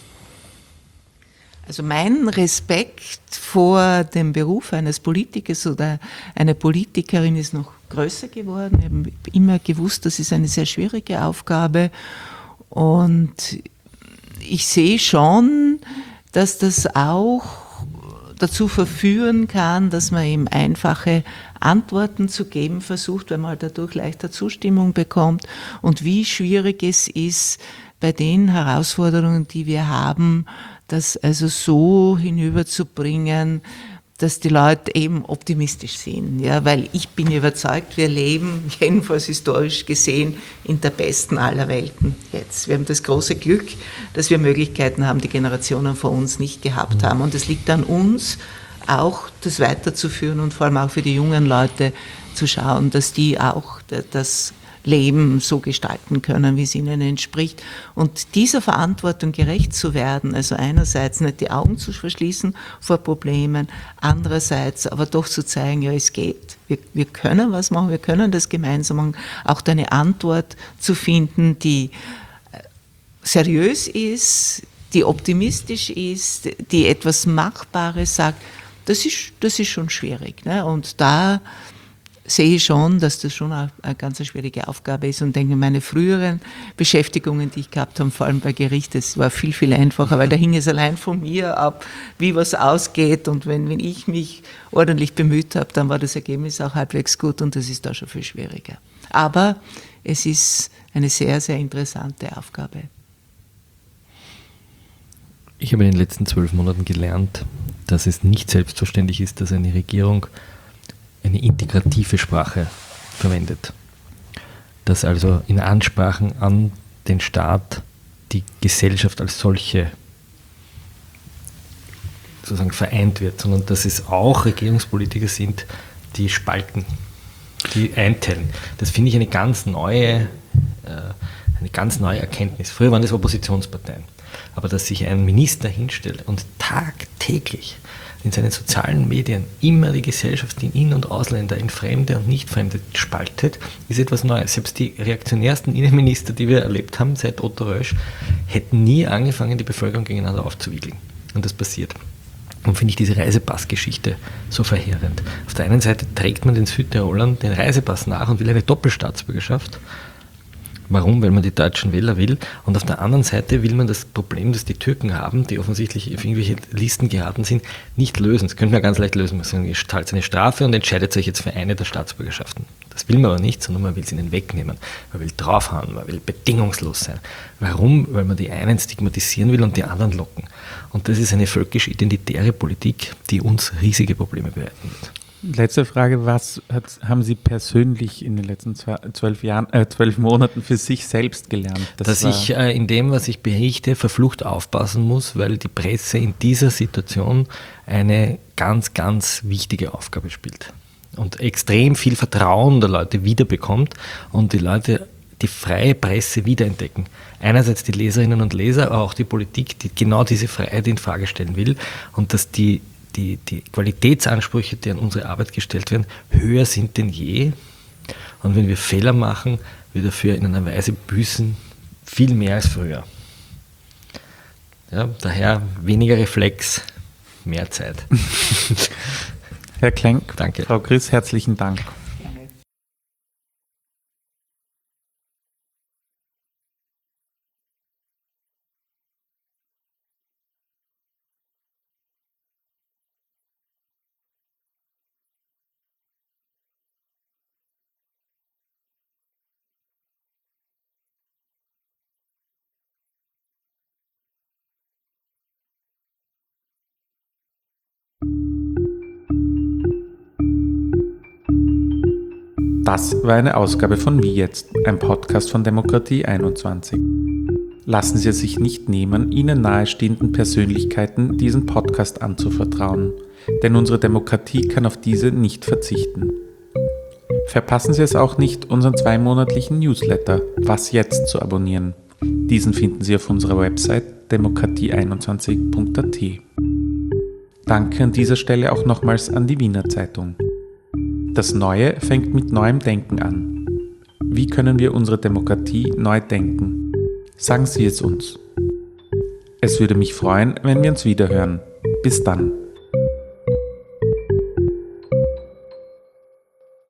Also mein Respekt vor dem Beruf eines Politikers oder einer Politikerin ist noch größer geworden. Ich habe immer gewusst, das ist eine sehr schwierige Aufgabe, und ich sehe schon, dass das auch dazu verführen kann, dass man eben einfache Antworten zu geben versucht, weil man dadurch leichter Zustimmung bekommt und wie schwierig es ist, bei den Herausforderungen, die wir haben, das also so hinüberzubringen, dass die Leute eben optimistisch sind, ja, weil ich bin überzeugt, wir leben, jedenfalls historisch gesehen, in der besten aller Welten jetzt. Wir haben das große Glück, dass wir Möglichkeiten haben, die Generationen vor uns nicht gehabt haben. Und es liegt an uns, auch das weiterzuführen und vor allem auch für die jungen Leute zu schauen, dass die auch das Leben so gestalten können, wie es ihnen entspricht. Und dieser Verantwortung gerecht zu werden, also einerseits nicht die Augen zu verschließen vor Problemen, andererseits aber doch zu zeigen, ja, es geht. Wir können was machen, wir können das gemeinsam machen, auch da eine Antwort zu finden, die seriös ist, die optimistisch ist, die etwas Machbares sagt, das ist schon schwierig. Ne? Und da sehe ich schon, dass das schon eine ganz schwierige Aufgabe ist und denke, meine früheren Beschäftigungen, die ich gehabt habe, vor allem bei Gericht, das war viel, viel einfacher, weil da hing es allein von mir ab, wie was ausgeht und wenn ich mich ordentlich bemüht habe, dann war das Ergebnis auch halbwegs gut und das ist da schon viel schwieriger. Aber es ist eine sehr, sehr interessante Aufgabe. Ich habe in den letzten 12 Monaten gelernt, dass es nicht selbstverständlich ist, dass eine Regierung eine integrative Sprache verwendet. Dass also in Ansprachen an den Staat die Gesellschaft als solche sozusagen vereint wird, sondern dass es auch Regierungspolitiker sind, die spalten, die einteilen. Das finde ich eine ganz neue Erkenntnis. Früher waren das Oppositionsparteien. Aber dass sich ein Minister hinstellt und tagtäglich in seinen sozialen Medien immer die Gesellschaft in In- und Ausländer, in Fremde und Nicht-Fremde spaltet, ist etwas Neues. Selbst die reaktionärsten Innenminister, die wir erlebt haben seit Otto Rösch, hätten nie angefangen, die Bevölkerung gegeneinander aufzuwiegeln. Und das passiert. Und finde ich diese Reisepassgeschichte so verheerend. Auf der einen Seite trägt man den Südtirolern den Reisepass nach und will eine Doppelstaatsbürgerschaft. Warum? Weil man die deutschen Wähler will. Und auf der anderen Seite will man das Problem, das die Türken haben, die offensichtlich auf irgendwelche Listen geraten sind, nicht lösen. Das könnte man ganz leicht lösen. Man sagt, ihr zahlt eine Strafe und entscheidet sich jetzt für eine der Staatsbürgerschaften. Das will man aber nicht, sondern man will es ihnen wegnehmen. Man will draufhauen, man will bedingungslos sein. Warum? Weil man die einen stigmatisieren will und die anderen locken. Und das ist eine völkisch-identitäre Politik, die uns riesige Probleme bereiten wird. Letzte Frage, was haben Sie persönlich in den letzten 12 Monaten für sich selbst gelernt? Dass ich in dem, was ich berichte, verflucht aufpassen muss, weil die Presse in dieser Situation eine ganz, ganz wichtige Aufgabe spielt und extrem viel Vertrauen der Leute wiederbekommt und die Leute die freie Presse wiederentdecken. Einerseits die Leserinnen und Leser, aber auch die Politik, die genau diese Freiheit in Frage stellen will und dass die Qualitätsansprüche, die an unsere Arbeit gestellt werden, höher sind denn je. Und wenn wir Fehler machen, wir dafür in einer Weise büßen, viel mehr als früher. Ja, daher weniger Reflex, mehr Zeit. Herr Klenk, danke. Frau Griss, herzlichen Dank. Das war eine Ausgabe von Wie jetzt, ein Podcast von Demokratie 21. Lassen Sie es sich nicht nehmen, Ihnen nahestehenden Persönlichkeiten diesen Podcast anzuvertrauen, denn unsere Demokratie kann auf diese nicht verzichten. Verpassen Sie es auch nicht, unseren 2-monatlichen Newsletter Was jetzt zu abonnieren. Diesen finden Sie auf unserer Website demokratie21.at. Danke an dieser Stelle auch nochmals an die Wiener Zeitung. Das Neue fängt mit neuem Denken an. Wie können wir unsere Demokratie neu denken? Sagen Sie es uns. Es würde mich freuen, wenn wir uns wiederhören. Bis dann.